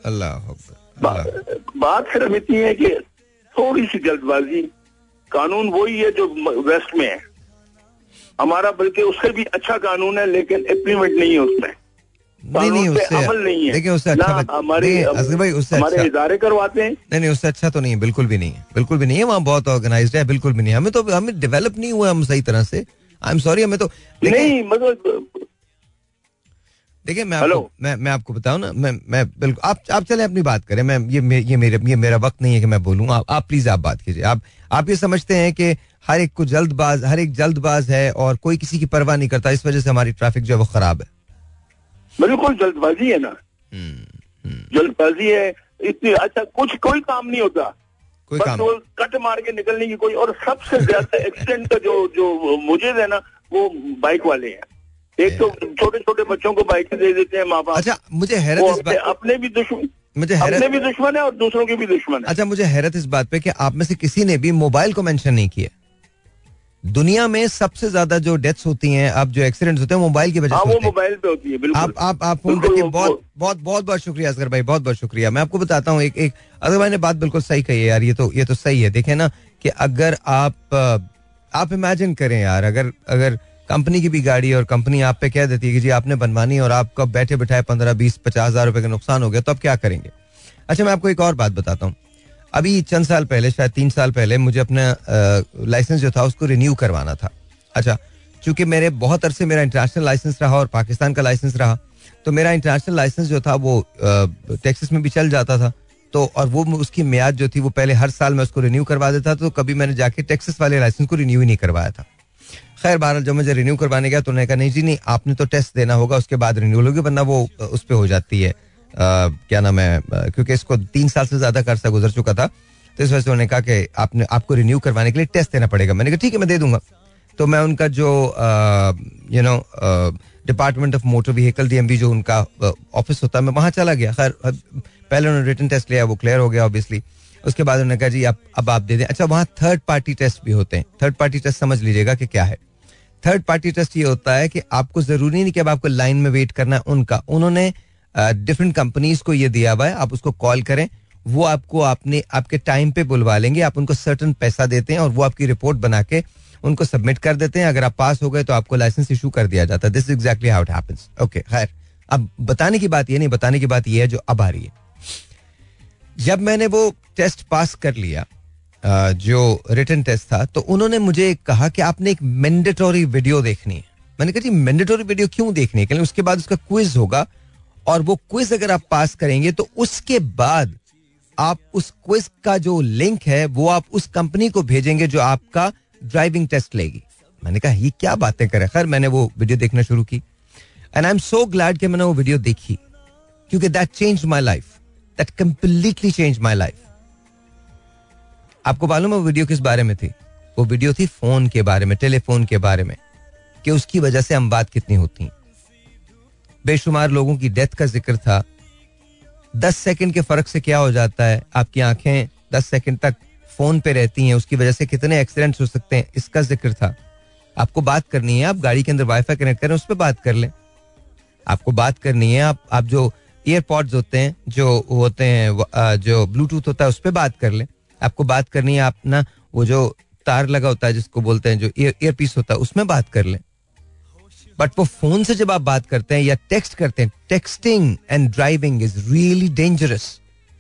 Speaker 1: अल्लाह।
Speaker 11: बात सिर्फ इतनी है कि थोड़ी सी जल्दबाजी, कानून वही है जो वेस्ट में है हमारा, बल्कि उससे भी अच्छा कानून है लेकिन इम्प्लीमेंट नहीं है उसमें,
Speaker 1: नहीं उससे
Speaker 11: अमल नहीं है।
Speaker 1: देखिए उससे अच्छा
Speaker 11: हमारे इदारे करवाते हैं।
Speaker 1: नहीं उससे अच्छा तो नहीं है, बिल्कुल भी नहीं है। वहाँ बहुत ऑर्गेनाइज्ड है, बिल्कुल भी नहीं। हमें डेवलप नहीं हुआ हम सही तरह से। आई एम सॉरी, हमें तो
Speaker 11: नहीं मतलब
Speaker 1: देखिए मैं आपको बताऊं ना, मैं बिल्कुल आप चले अपनी बात करें। मैं ये मेरा वक्त नहीं है कि मैं बोलूँ। आप प्लीज आप बात कीजिए। आप ये समझते हैं कि हर एक जल्दबाज है और कोई किसी की परवाह नहीं करता, इस वजह से हमारी ट्रैफिक जो है वो खराब है।
Speaker 11: बिल्कुल जल्दबाजी है ना, जल्दबाजी है इतनी। अच्छा कोई काम नहीं होता,
Speaker 1: कोई काम
Speaker 11: तो कट मार के निकलने की कोई। और सबसे ज्यादा एक्सीडेंट का जो मुझे है ना वो बाइक वाले हैं। एक तो छोटे छोटे बच्चों को बाइक दे देते हैं माँ बाप।
Speaker 1: अच्छा मुझे हैरत इस बात,
Speaker 11: अपने भी दुश्मन है और दूसरों के भी दुश्मन है।
Speaker 1: अच्छा मुझे हैरत इस बात पे कि आप में से किसी ने भी मोबाइल को मेंशन नहीं किया। दुनिया में सबसे ज्यादा जो डेथ्स होती हैं, अब जो एक्सीडेंट्स होते हैं मोबाइल की वजह से
Speaker 11: वो मोबाइल पे होती है। बिल्कुल
Speaker 1: आप फोन करके बहुत शुक्रिया असगर भाई, बहुत शुक्रिया। मैं आपको बताता हूँ एक असगर भाई ने बात बिल्कुल सही कही है यार। ये तो सही है। देखें ना कि अगर आप इमेजिन करें यार, अगर कंपनी की भी गाड़ी और कंपनी आप पे कह देती है कि जी आपने बनवानी है और आपका बैठे बिठाए 15-20-50 हजार रुपए का नुकसान हो गया, तो आप क्या करेंगे? अच्छा मैं आपको एक और बात बताता हूँ। अभी चंद साल पहले, शायद 3 साल पहले, मुझे अपना लाइसेंस जो था उसको रिन्यू करवाना था। अच्छा चूंकि मेरे बहुत अरसे मेरा इंटरनेशनल लाइसेंस रहा और पाकिस्तान का लाइसेंस रहा, तो मेरा इंटरनेशनल लाइसेंस जो था वो टेक्सास में भी चल जाता था। तो और वो उसकी मियाद जो थी वो पहले हर साल मैं उसको रिन्यू करवा देता, तो कभी मैंने जाके टेक्सास वाले लाइसेंस को रिन्यू ही नहीं करवाया था। खैर बहरहाल जब मुझे रिन्यू करवाने गया तो उन्होंने कहा नहीं जी नहीं, आपने तो टेस्ट देना होगा, उसके बाद रिन्यू होगी, वरना वो उस पर हो जाती है क्या नाम है, क्योंकि इसको 3 साल से ज्यादा का अर्सा गुजर चुका था, तो इस वजह से उन्होंने कहा कि आपको रिन्यू करवाने के लिए टेस्ट देना पड़ेगा। मैंने कहा ठीक है मैं दे दूंगा। तो मैं उनका जो department of motor vehicle DMV जो उनका ऑफिस होता है, मैं वहां चला गया। खैर पहले उन्होंने रिटन टेस्ट लिया, वो क्लियर हो गया ऑब्वियसली। उसके बाद उन्होंने कहा जी अब आप दे दें। अच्छा वहाँ थर्ड पार्टी टेस्ट भी होते हैं। थर्ड पार्टी टेस्ट समझ लीजिएगा कि क्या है। थर्ड पार्टी टेस्ट ये होता है कि आपको जरूरी नहीं कि अब आपको लाइन में वेट करना है उनका, उन्होंने डिफरेंट कंपनीज को ये दिया हुआ है, आप उसको कॉल करें, वो आपको आपके टाइम पे बुलवा लेंगे, आप उनको सर्टेन पैसा देते हैं और वो आपकी रिपोर्ट बना के उनको सबमिट कर देते हैं। अगर आप पास हो गए तो आपको लाइसेंस इशू कर दिया जाता है। This is exactly how it happens. Okay खैर अब बताने की बात ये नहीं, बताने की बात ये है जो अब आ रही है। जब मैंने वो टेस्ट पास कर लिया, जो रिटन टेस्ट था, तो उन्होंने मुझे कहा कि आपने एक मैंडेटरी वीडियो देखनी है। मैंने कहा जी मैंडेटरी वीडियो क्यों देखनी है? क्योंकि उसके बाद उसका क्विज होगा और वो क्विज अगर आप पास करेंगे तो उसके बाद आप उस क्विज का जो लिंक है वो आप उस कंपनी को भेजेंगे जो आपका ड्राइविंग टेस्ट लेगी। मैंने कहा ये क्या बातें करें। खैर मैंने वो वीडियो देखना शुरू की and I am so glad कि मैंने वो वीडियो देखी, क्योंकि that changed my life, that completely changed my life. आपको मालूम है वो वीडियो किस बारे में थी? वो वीडियो थी फोन के बारे में, टेलीफोन के बारे में, कि उसकी वजह से हम बात कितनी होती हैं। बेशुमार लोगों की डेथ का जिक्र था। 10 सेकंड के फर्क से क्या हो जाता है, आपकी आंखें 10 सेकंड तक फोन पे रहती हैं, उसकी वजह से कितने एक्सीडेंट्स हो सकते हैं, इसका जिक्र था। आपको बात करनी है, आप गाड़ी के अंदर वाईफाई कनेक्ट करें, उस पर बात कर लें। आपको बात करनी है, आप जो ईयरपॉड्स होते हैं, जो होते हैं, जो ब्लूटूथ होता है, उस पर बात कर लें। आपको बात करनी है, आप ना वो जो तार लगा होता है जिसको बोलते हैं, जो ईयर पीस होता है, उसमें बात कर लें। बट वो फोन से जब आप बात करते हैं या टेक्स्ट करते हैं, texting and driving is really dangerous.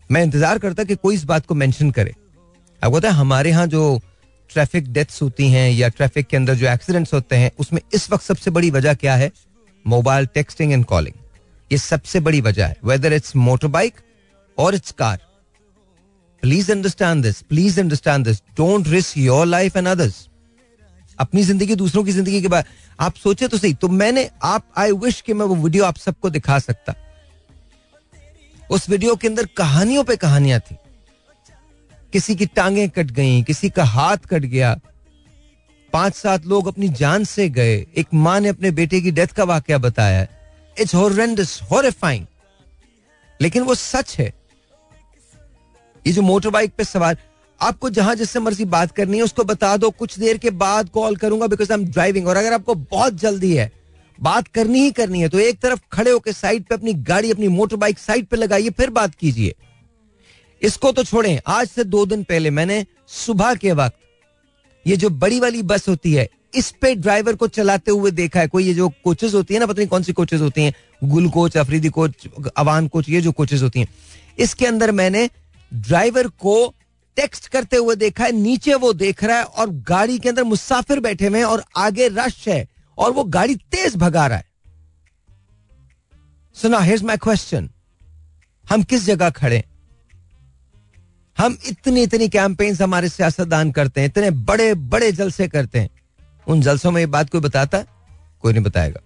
Speaker 1: मैं इंतजार करता कि कोई इस बात को मेंशन करे. आपको पता है हमारे यहाँ जो ट्रैफिक डेथ्स होती हैं या ट्रैफिक के अंदर जो एक्सीडेंट्स होते हैं, उसमें इस वक्त सबसे बड़ी वजह क्या है? Mobile texting and calling. ये सबसे बड़ी वजह है, वेदर इट्स मोटर बाइक और it's car. Please understand this. Don't risk your life and others. अपनी जिंदगी दूसरों की जिंदगी के बाद आप सोचे तो सही. तो मैंने आई विश कि मैं वो वीडियो आप सबको दिखा सकता. उस वीडियो के अंदर कहानियों पे कहानियां थी. किसी की टांगें कट गईं, किसी का हाथ कट गया, 5-7 लोग अपनी जान से गए. एक मां ने अपने बेटे की डेथ का वाकया बताया. इट्स हॉरेंडस, हॉरिफाइंग, लेकिन वो सच है. ये जो मोटर बाइक पे सवार, आपको जहां जिससे मर्जी बात करनी है उसको बता दो कुछ देर के बाद कॉल करूंगा बिकॉज आई एम ड्राइविंग. और अगर आपको बहुत जल्दी है, बात करनी ही करनी है, तो एक तरफ खड़े होकर साइड पे अपनी गाड़ी, अपनी मोटर बाइक साइड पे लगाइए, फिर बात कीजिए. इसको तो छोड़ें. आज से 2 दिन पहले मैंने सुबह के वक्त ये जो बड़ी वाली बस होती है, इस पे ड्राइवर को चलाते हुए देखा है. कोई ये जो कोचेस होती है ना, पता नहीं कौन सी कोचेस होती हैं, Gul coach, Afridi coach, Awan coach, ये जो कोचेस होती हैं, इसके अंदर मैंने ड्राइवर को टेक्स्ट करते हुए देखा है. नीचे वो देख रहा है और गाड़ी के अंदर मुसाफिर बैठे हुए हैं और आगे रश है और वो गाड़ी तेज भगा रहा है. So now here's my question, हम किस जगह खड़े? हम इतनी कैंपेन्स हमारे सियासतदान करते हैं, इतने बड़े बड़े जलसे करते हैं. उन जलसों में ये बात कोई बताता है? कोई नहीं बताएगा.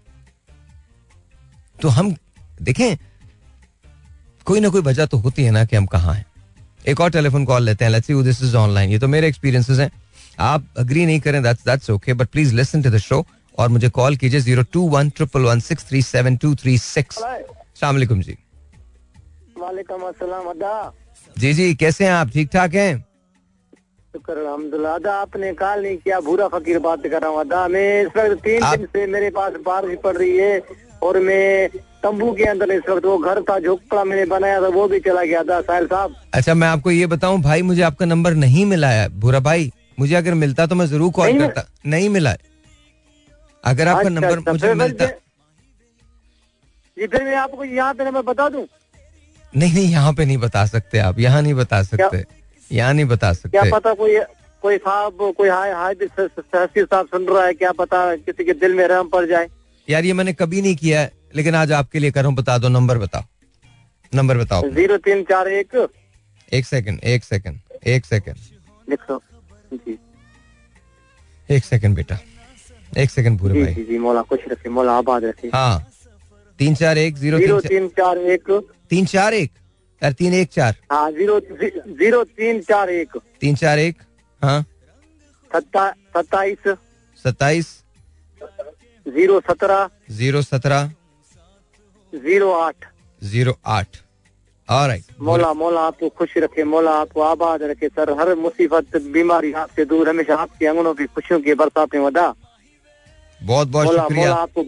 Speaker 1: तो हम देखें, कोई ना कोई वजह तो होती है ना कि हम कहां हैं. एक और टेलीफोन कॉल लेते हैं. Let's see who this is online. ये तो मेरे एक्सपीरियंसेस हैं, आप अग्री नहीं करें that's okay, but please listen to the show और मुझे कॉल कीजिए 021-111-637-236. अस्सलाम वालेकुम जी.
Speaker 12: वालेकुम अस्सलाम. अदा
Speaker 1: जी, कैसे हैं आप? ठीक ठाक हैं?
Speaker 12: शुक्र अल्हम्दुलिल्लाह. अदा आपने कॉल नहीं किया, भूरा फकीर बात कर रहा हूँ. अदा मैं इस वक्त 3 दिन से मेरे पास बारिश पड़ रही है और मैं तंबू के अंदर इस वक्त, वो घर था झोपड़ा मैंने बनाया था वो भी चला गया था. साहिल साहब,
Speaker 1: अच्छा मैं आपको ये बताऊं भाई, मुझे आपका नंबर नहीं मिला है भूरा भाई. मुझे अगर मिलता तो मैं जरूर कॉल करता. नहीं मिला है. अगर आपका नंबर मुझे मिलता
Speaker 12: जी, फिर मैं आपको यहाँ पे नंबर बता दूं?
Speaker 1: नहीं, यहाँ पे नहीं बता सकते आप. यहाँ नहीं बता सकते. यहाँ नहीं बता सकते.
Speaker 12: क्या पता कोई साहब, कोई हाय साहब सुन रहा है, क्या पता किसी के दिल में रहम पड़ जाए.
Speaker 1: यार ये मैंने कभी नहीं किया है, लेकिन आज आपके लिए कर रहा हूँ. बता दो, नंबर बताओ.
Speaker 12: 0341.
Speaker 1: एक सेकंड
Speaker 12: लिखो जी.
Speaker 1: एक सेकंड बेटा, एक सेकंड पूरे भाई.
Speaker 12: जी, मौला खुश रखे, मौला आबाद रखे.
Speaker 1: हाँ 341 341 यार 314.
Speaker 12: हाँ 0341
Speaker 1: 341. हाँ
Speaker 12: 27
Speaker 1: 017 08. ऑलराइट.
Speaker 12: मौला आपको खुश रखे, मौला आपको आबाद रखे सर. हर मुसीबत बीमारी आपसे दूर, हमेशा आपके आंगनों पे खुशियों की बरसात में वदा.
Speaker 1: बहुत बहुत शुक्रिया
Speaker 12: आपको,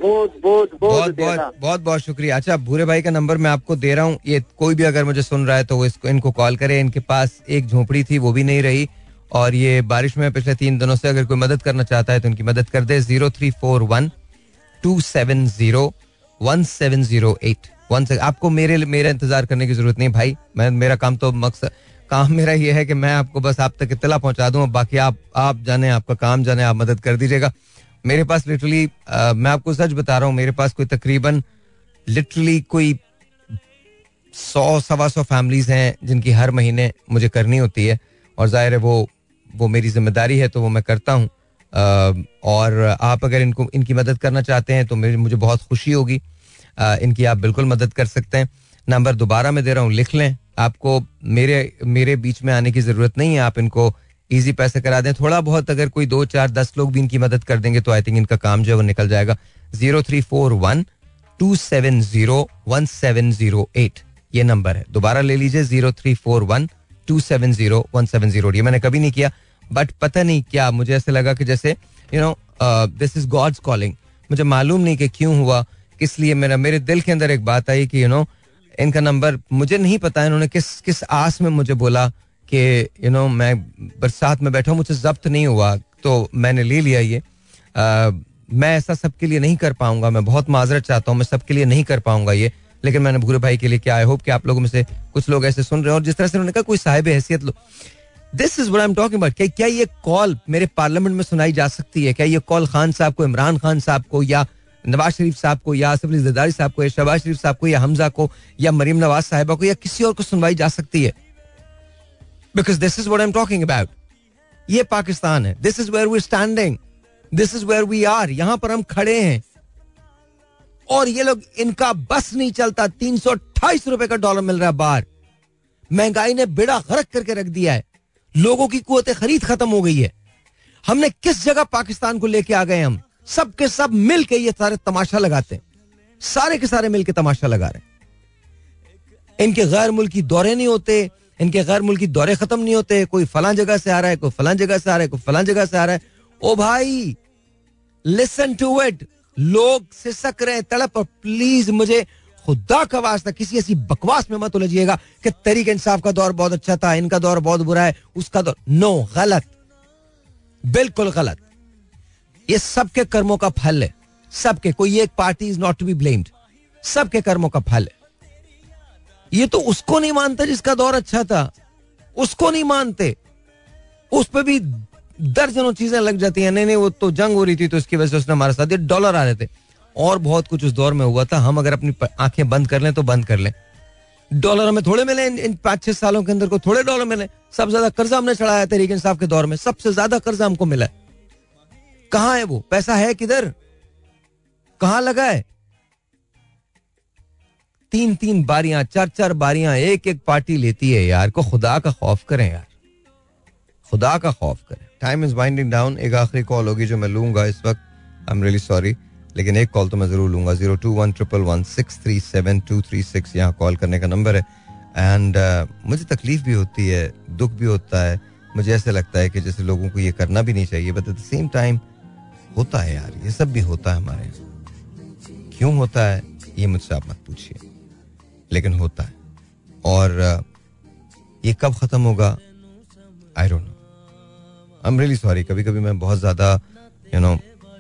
Speaker 1: बहुत शुक्रिया. अच्छा भूरे भाई का नंबर मैं आपको दे रहा हूँ. ये कोई भी अगर मुझे सुन रहा है तो वो इनको कॉल करे. इनके पास एक झोपड़ी थी, वो भी नहीं रही, और ये बारिश में पिछले 3 दिनों से अगर कोई मदद करना चाहता है तो उनकी मदद कर दे. 0341-270-1708. आपको मेरा इंतजार करने की जरूरत नहीं भाई. मेरा काम तो काम मेरा ये है कि मैं आपको बस आप तक इत्तला पहुंचा दूं. बाकी आप जाने, आपका काम जाने, आप मदद कर दीजिएगा. मेरे पास लिटरली मैं आपको सच बता रहा हूँ, मेरे पास कोई तकरीबन लिटरली कोई 100-125 फैमिलीज हैं जिनकी हर महीने मुझे करनी होती है, और जाहिर है वो मेरी जिम्मेदारी है तो वो मैं करता हूँ. और आप अगर इनकी मदद करना चाहते हैं तो मुझे बहुत खुशी होगी. इनकी आप बिल्कुल मदद कर सकते हैं. नंबर दोबारा मैं दे रहा हूँ, लिख लें. आपको मेरे बीच में आने की जरूरत नहीं है. आप इनको इजी पैसे करा दें. थोड़ा बहुत अगर कोई 2, 4, 10 लोग भी इनकी मदद कर देंगे तो आई थिंक इनका काम जो है वो निकल जाएगा. 0341-270-1708 ये नंबर है. दोबारा ले लीजिए 0341-270-1708. ये मैंने कभी नहीं किया, बट पता नहीं क्या मुझे ऐसे लगा कि जैसे दिस इज गॉड्स कॉलिंग. मुझे मालूम नहीं कि क्यों हुआ, किस लिए मेरे दिल के अंदर एक बात आई कि इनका नंबर मुझे नहीं पता इन्होंने किस आस में मुझे बोला कि मैं बरसात में बैठा हूँ, मुझसे जब्त नहीं हुआ तो मैंने ले लिया ये. मैं ऐसा सबके लिए नहीं कर पाऊंगा, मैं बहुत माजरत चाहता हूँ, मैं सबके लिए नहीं कर पाऊंगा ये, लेकिन मैंने भूरे भाई के लिए किया. आई होप कि आप लोगों में से कुछ लोग ऐसे सुन रहे हैं और जिस तरह से उन्होंने कहा कोई साहिब हैसियत लो. This is what I am talking about. क्या ये कॉल मेरे पार्लियामेंट में सुनाई जा सकती है? क्या ये कॉल खान साहब को, इमरान खान साहब को, या नवाज शरीफ साहब को, या आसिफ अली जरदारी साहब को, या शहबाज शरीफ साहब को, या हमजा को, या मरीम नवाज साहिबा को, या किसी और को सुनवाई जा सकती है? Because this is what I am talking about. ये पाकिस्तान है. This is where we are standing. This is where we are. यहां पर हम खड़े हैं और ये लोग, इनका बस नहीं चलता. 328 रुपए का डॉलर मिल रहा है बाहर. महंगाई ने बेड़ा गर्क करके रख दिया है. लोगों की कुव्वत खरीद खत्म हो गई है. हमने किस जगह पाकिस्तान को लेके आ गए? हम सब के सब मिल के ये सारे तमाशा लगाते हैं. सारे के सारे मिल के तमाशा लगा रहे हैं. इनके गैर मुल्की दौरे नहीं होते, इनके गैर मुल्की दौरे खत्म नहीं होते. कोई फलां जगह से आ रहा है, कोई फलां जगह से आ रहा है, कोई फलां जगह से आ रहा है. ओ भाई, लिसन टू इट. लोग सिसक रहे हैं, तड़प. और प्लीज मुझे खुदा का वास्ता किसी ऐसी बकवास में मत उलझिएगा कि तहरीक इंसाफ का दौर बहुत अच्छा था, इनका दौर बहुत बुरा है, उसका दौर. नो, गलत, बिल्कुल गलत. ये सबके कर्मों का फल है. सबके. कोई एक party is not to be blamed. सबके कर्मों का फल है. ये तो उसको नहीं मानते जिसका दौर अच्छा था. उसको नहीं मानते. उस पर भी दर्जनों चीजें लग जाती हैं. नहीं, वो तो जंग हो रही थी तो इसकी वजह से उसने हमारे साथ डॉलर आ रहे थे और बहुत कुछ उस दौर में हुआ था. हम अगर अपनी आंखें बंद कर लें तो बंद कर लें. डॉलर हमें थोड़े मिले इन 5-6 सालों के अंदर को. थोड़े डॉलर मिले. सबसे ज्यादा कर्जा हमने चढ़ाया तहरीक इंसाफ के दौर में. सबसे ज्यादा कर्जा हमको मिला है. कहां है वो पैसा? है किधर? कहां लगा है? 3-3 बारियां, 4-4 बारियां एक एक पार्टी लेती है यार. को खुदा का खौफ करें यार. खुदा का खौफ करें. Time is winding down. एक आखिरी कॉल होगी जो मैं लूंगा इस वक्त. आई एम रियली सॉरी, लेकिन एक कॉल तो मैं जरूर लूंगा. 02111637236 यहाँ कॉल करने का नंबर है. एंड मुझे तकलीफ भी होती है, दुख भी होता है. मुझे ऐसे लगता है कि जैसे लोगों को ये करना भी नहीं चाहिए, but at the same time होता है यार. ये सब भी होता है हमारे यहाँ. क्यों होता है ये मुझसे आप मत पूछिए, लेकिन होता है. और ये कब खत्म होगा I don't know. I am really sorry. कभी कभी मैं बहुत ज्यादा यू नो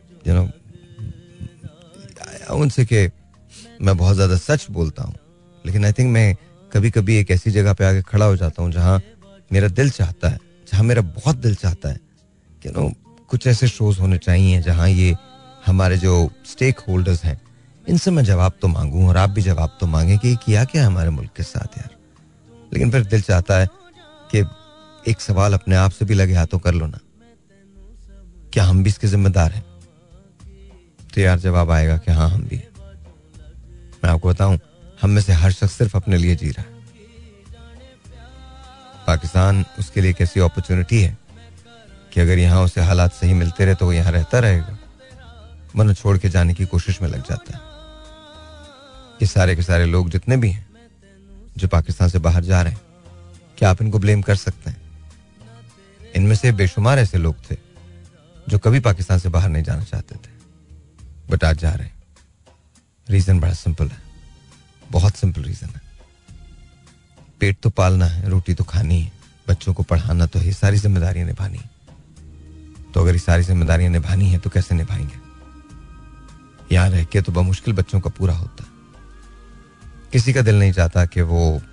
Speaker 1: उनसे कि मैं बहुत ज्यादा सच बोलता हूँ, लेकिन आई थिंक मैं कभी कभी एक ऐसी जगह पे आके खड़ा हो जाता हूँ जहाँ मेरा दिल चाहता है, जहाँ मेरा बहुत दिल चाहता है कि कुछ ऐसे शोज होने चाहिए जहाँ ये हमारे जो स्टेक होल्डर्स हैं इनसे मैं जवाब तो मांगूं और आप भी जवाब तो मांगे कि किया क्या है हमारे मुल्क के साथ यार. लेकिन फिर दिल चाहता है कि एक सवाल अपने आप से भी लगे हाथों कर लो ना, क्या हम भी इसके जिम्मेदार हैं? तो यार जवाब आएगा कि हाँ हम भी हैं. मैं आपको बताऊं, हम में से हर शख्स सिर्फ अपने लिए जी रहा है. पाकिस्तान उसके लिए एक ऐसी अपॉर्चुनिटी है कि अगर यहाँ उसे हालात सही मिलते रहे तो वो यहाँ रहता रहेगा, वरना छोड़ के जाने की कोशिश में लग जाता है. ये सारे के सारे लोग जितने भी हैं जो पाकिस्तान से बाहर जा रहे हैं, क्या आप इनको ब्लेम कर सकते हैं? इनमें से बेशुमार ऐसे लोग थे जो कभी पाकिस्तान से बाहर नहीं जाना चाहते थे, बट आज जा रहे हैं. रीजन बड़ा सिंपल है, बहुत सिंपल रीजन है. पेट तो पालना है, रोटी तो खानी है, बच्चों को पढ़ाना तो है, सारी जिम्मेदारियां निभानी है. तो अगर ये सारी जिम्मेदारियां निभानी है तो कैसे निभाएंगे? यहाँ रह के तो बमुश्किल बच्चों का पूरा होता है. किसी का दिल नहीं चाहता कि वो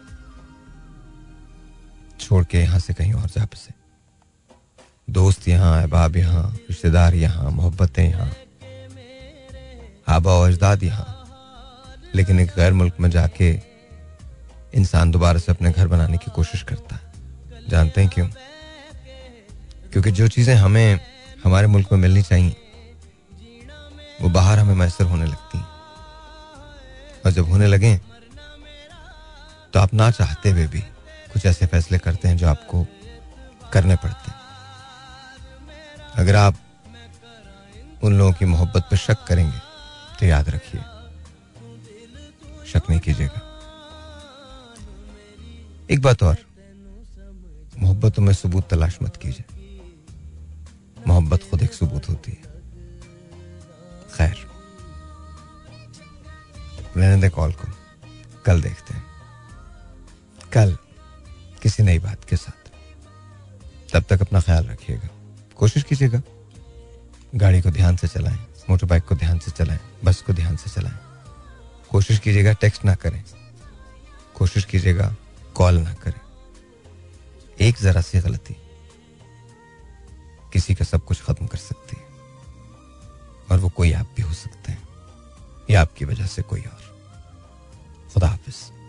Speaker 1: छोड़ के यहां से कहीं और जा बसे. दोस्त यहाँ, अहबाब यहाँ, रिश्तेदार यहाँ, मोहब्बतें यहाँ, आबा और अजदाद यहाँ. लेकिन एक गैर मुल्क में जाके इंसान दोबारा से अपने घर बनाने की कोशिश करता है. जानते हैं क्यों? क्योंकि जो चीजें हमें हमारे मुल्क में मिलनी चाहिए वो बाहर हमें मैसर होने लगती हैं. और जब होने लगे तो आप ना चाहते हुए भी कुछ ऐसे फैसले करते हैं जो आपको करने पड़ते हैं. अगर आप उन लोगों की मोहब्बत पर शक करेंगे तो याद रखिए, शक नहीं कीजिएगा. एक बात और, मोहब्बतों में सबूत तलाश मत कीजिए. मोहब्बत खुद एक सबूत होती है. खैर, रहने दे कॉल को, कल देखते हैं, कल किसी नई बात के साथ. तब तक अपना ख्याल रखिएगा. कोशिश कीजिएगा गाड़ी को ध्यान से चलाएं, मोटर बाइक को ध्यान से चलाएं, बस को ध्यान से चलाएं. कोशिश कीजिएगा टेक्स्ट ना करें. कोशिश कीजिएगा कॉल ना करें. एक जरा सी गलती किसी का सब कुछ खत्म कर सकती है, और वो कोई आप भी हो सकते हैं या आपकी वजह से कोई और. खुदा हाफिज.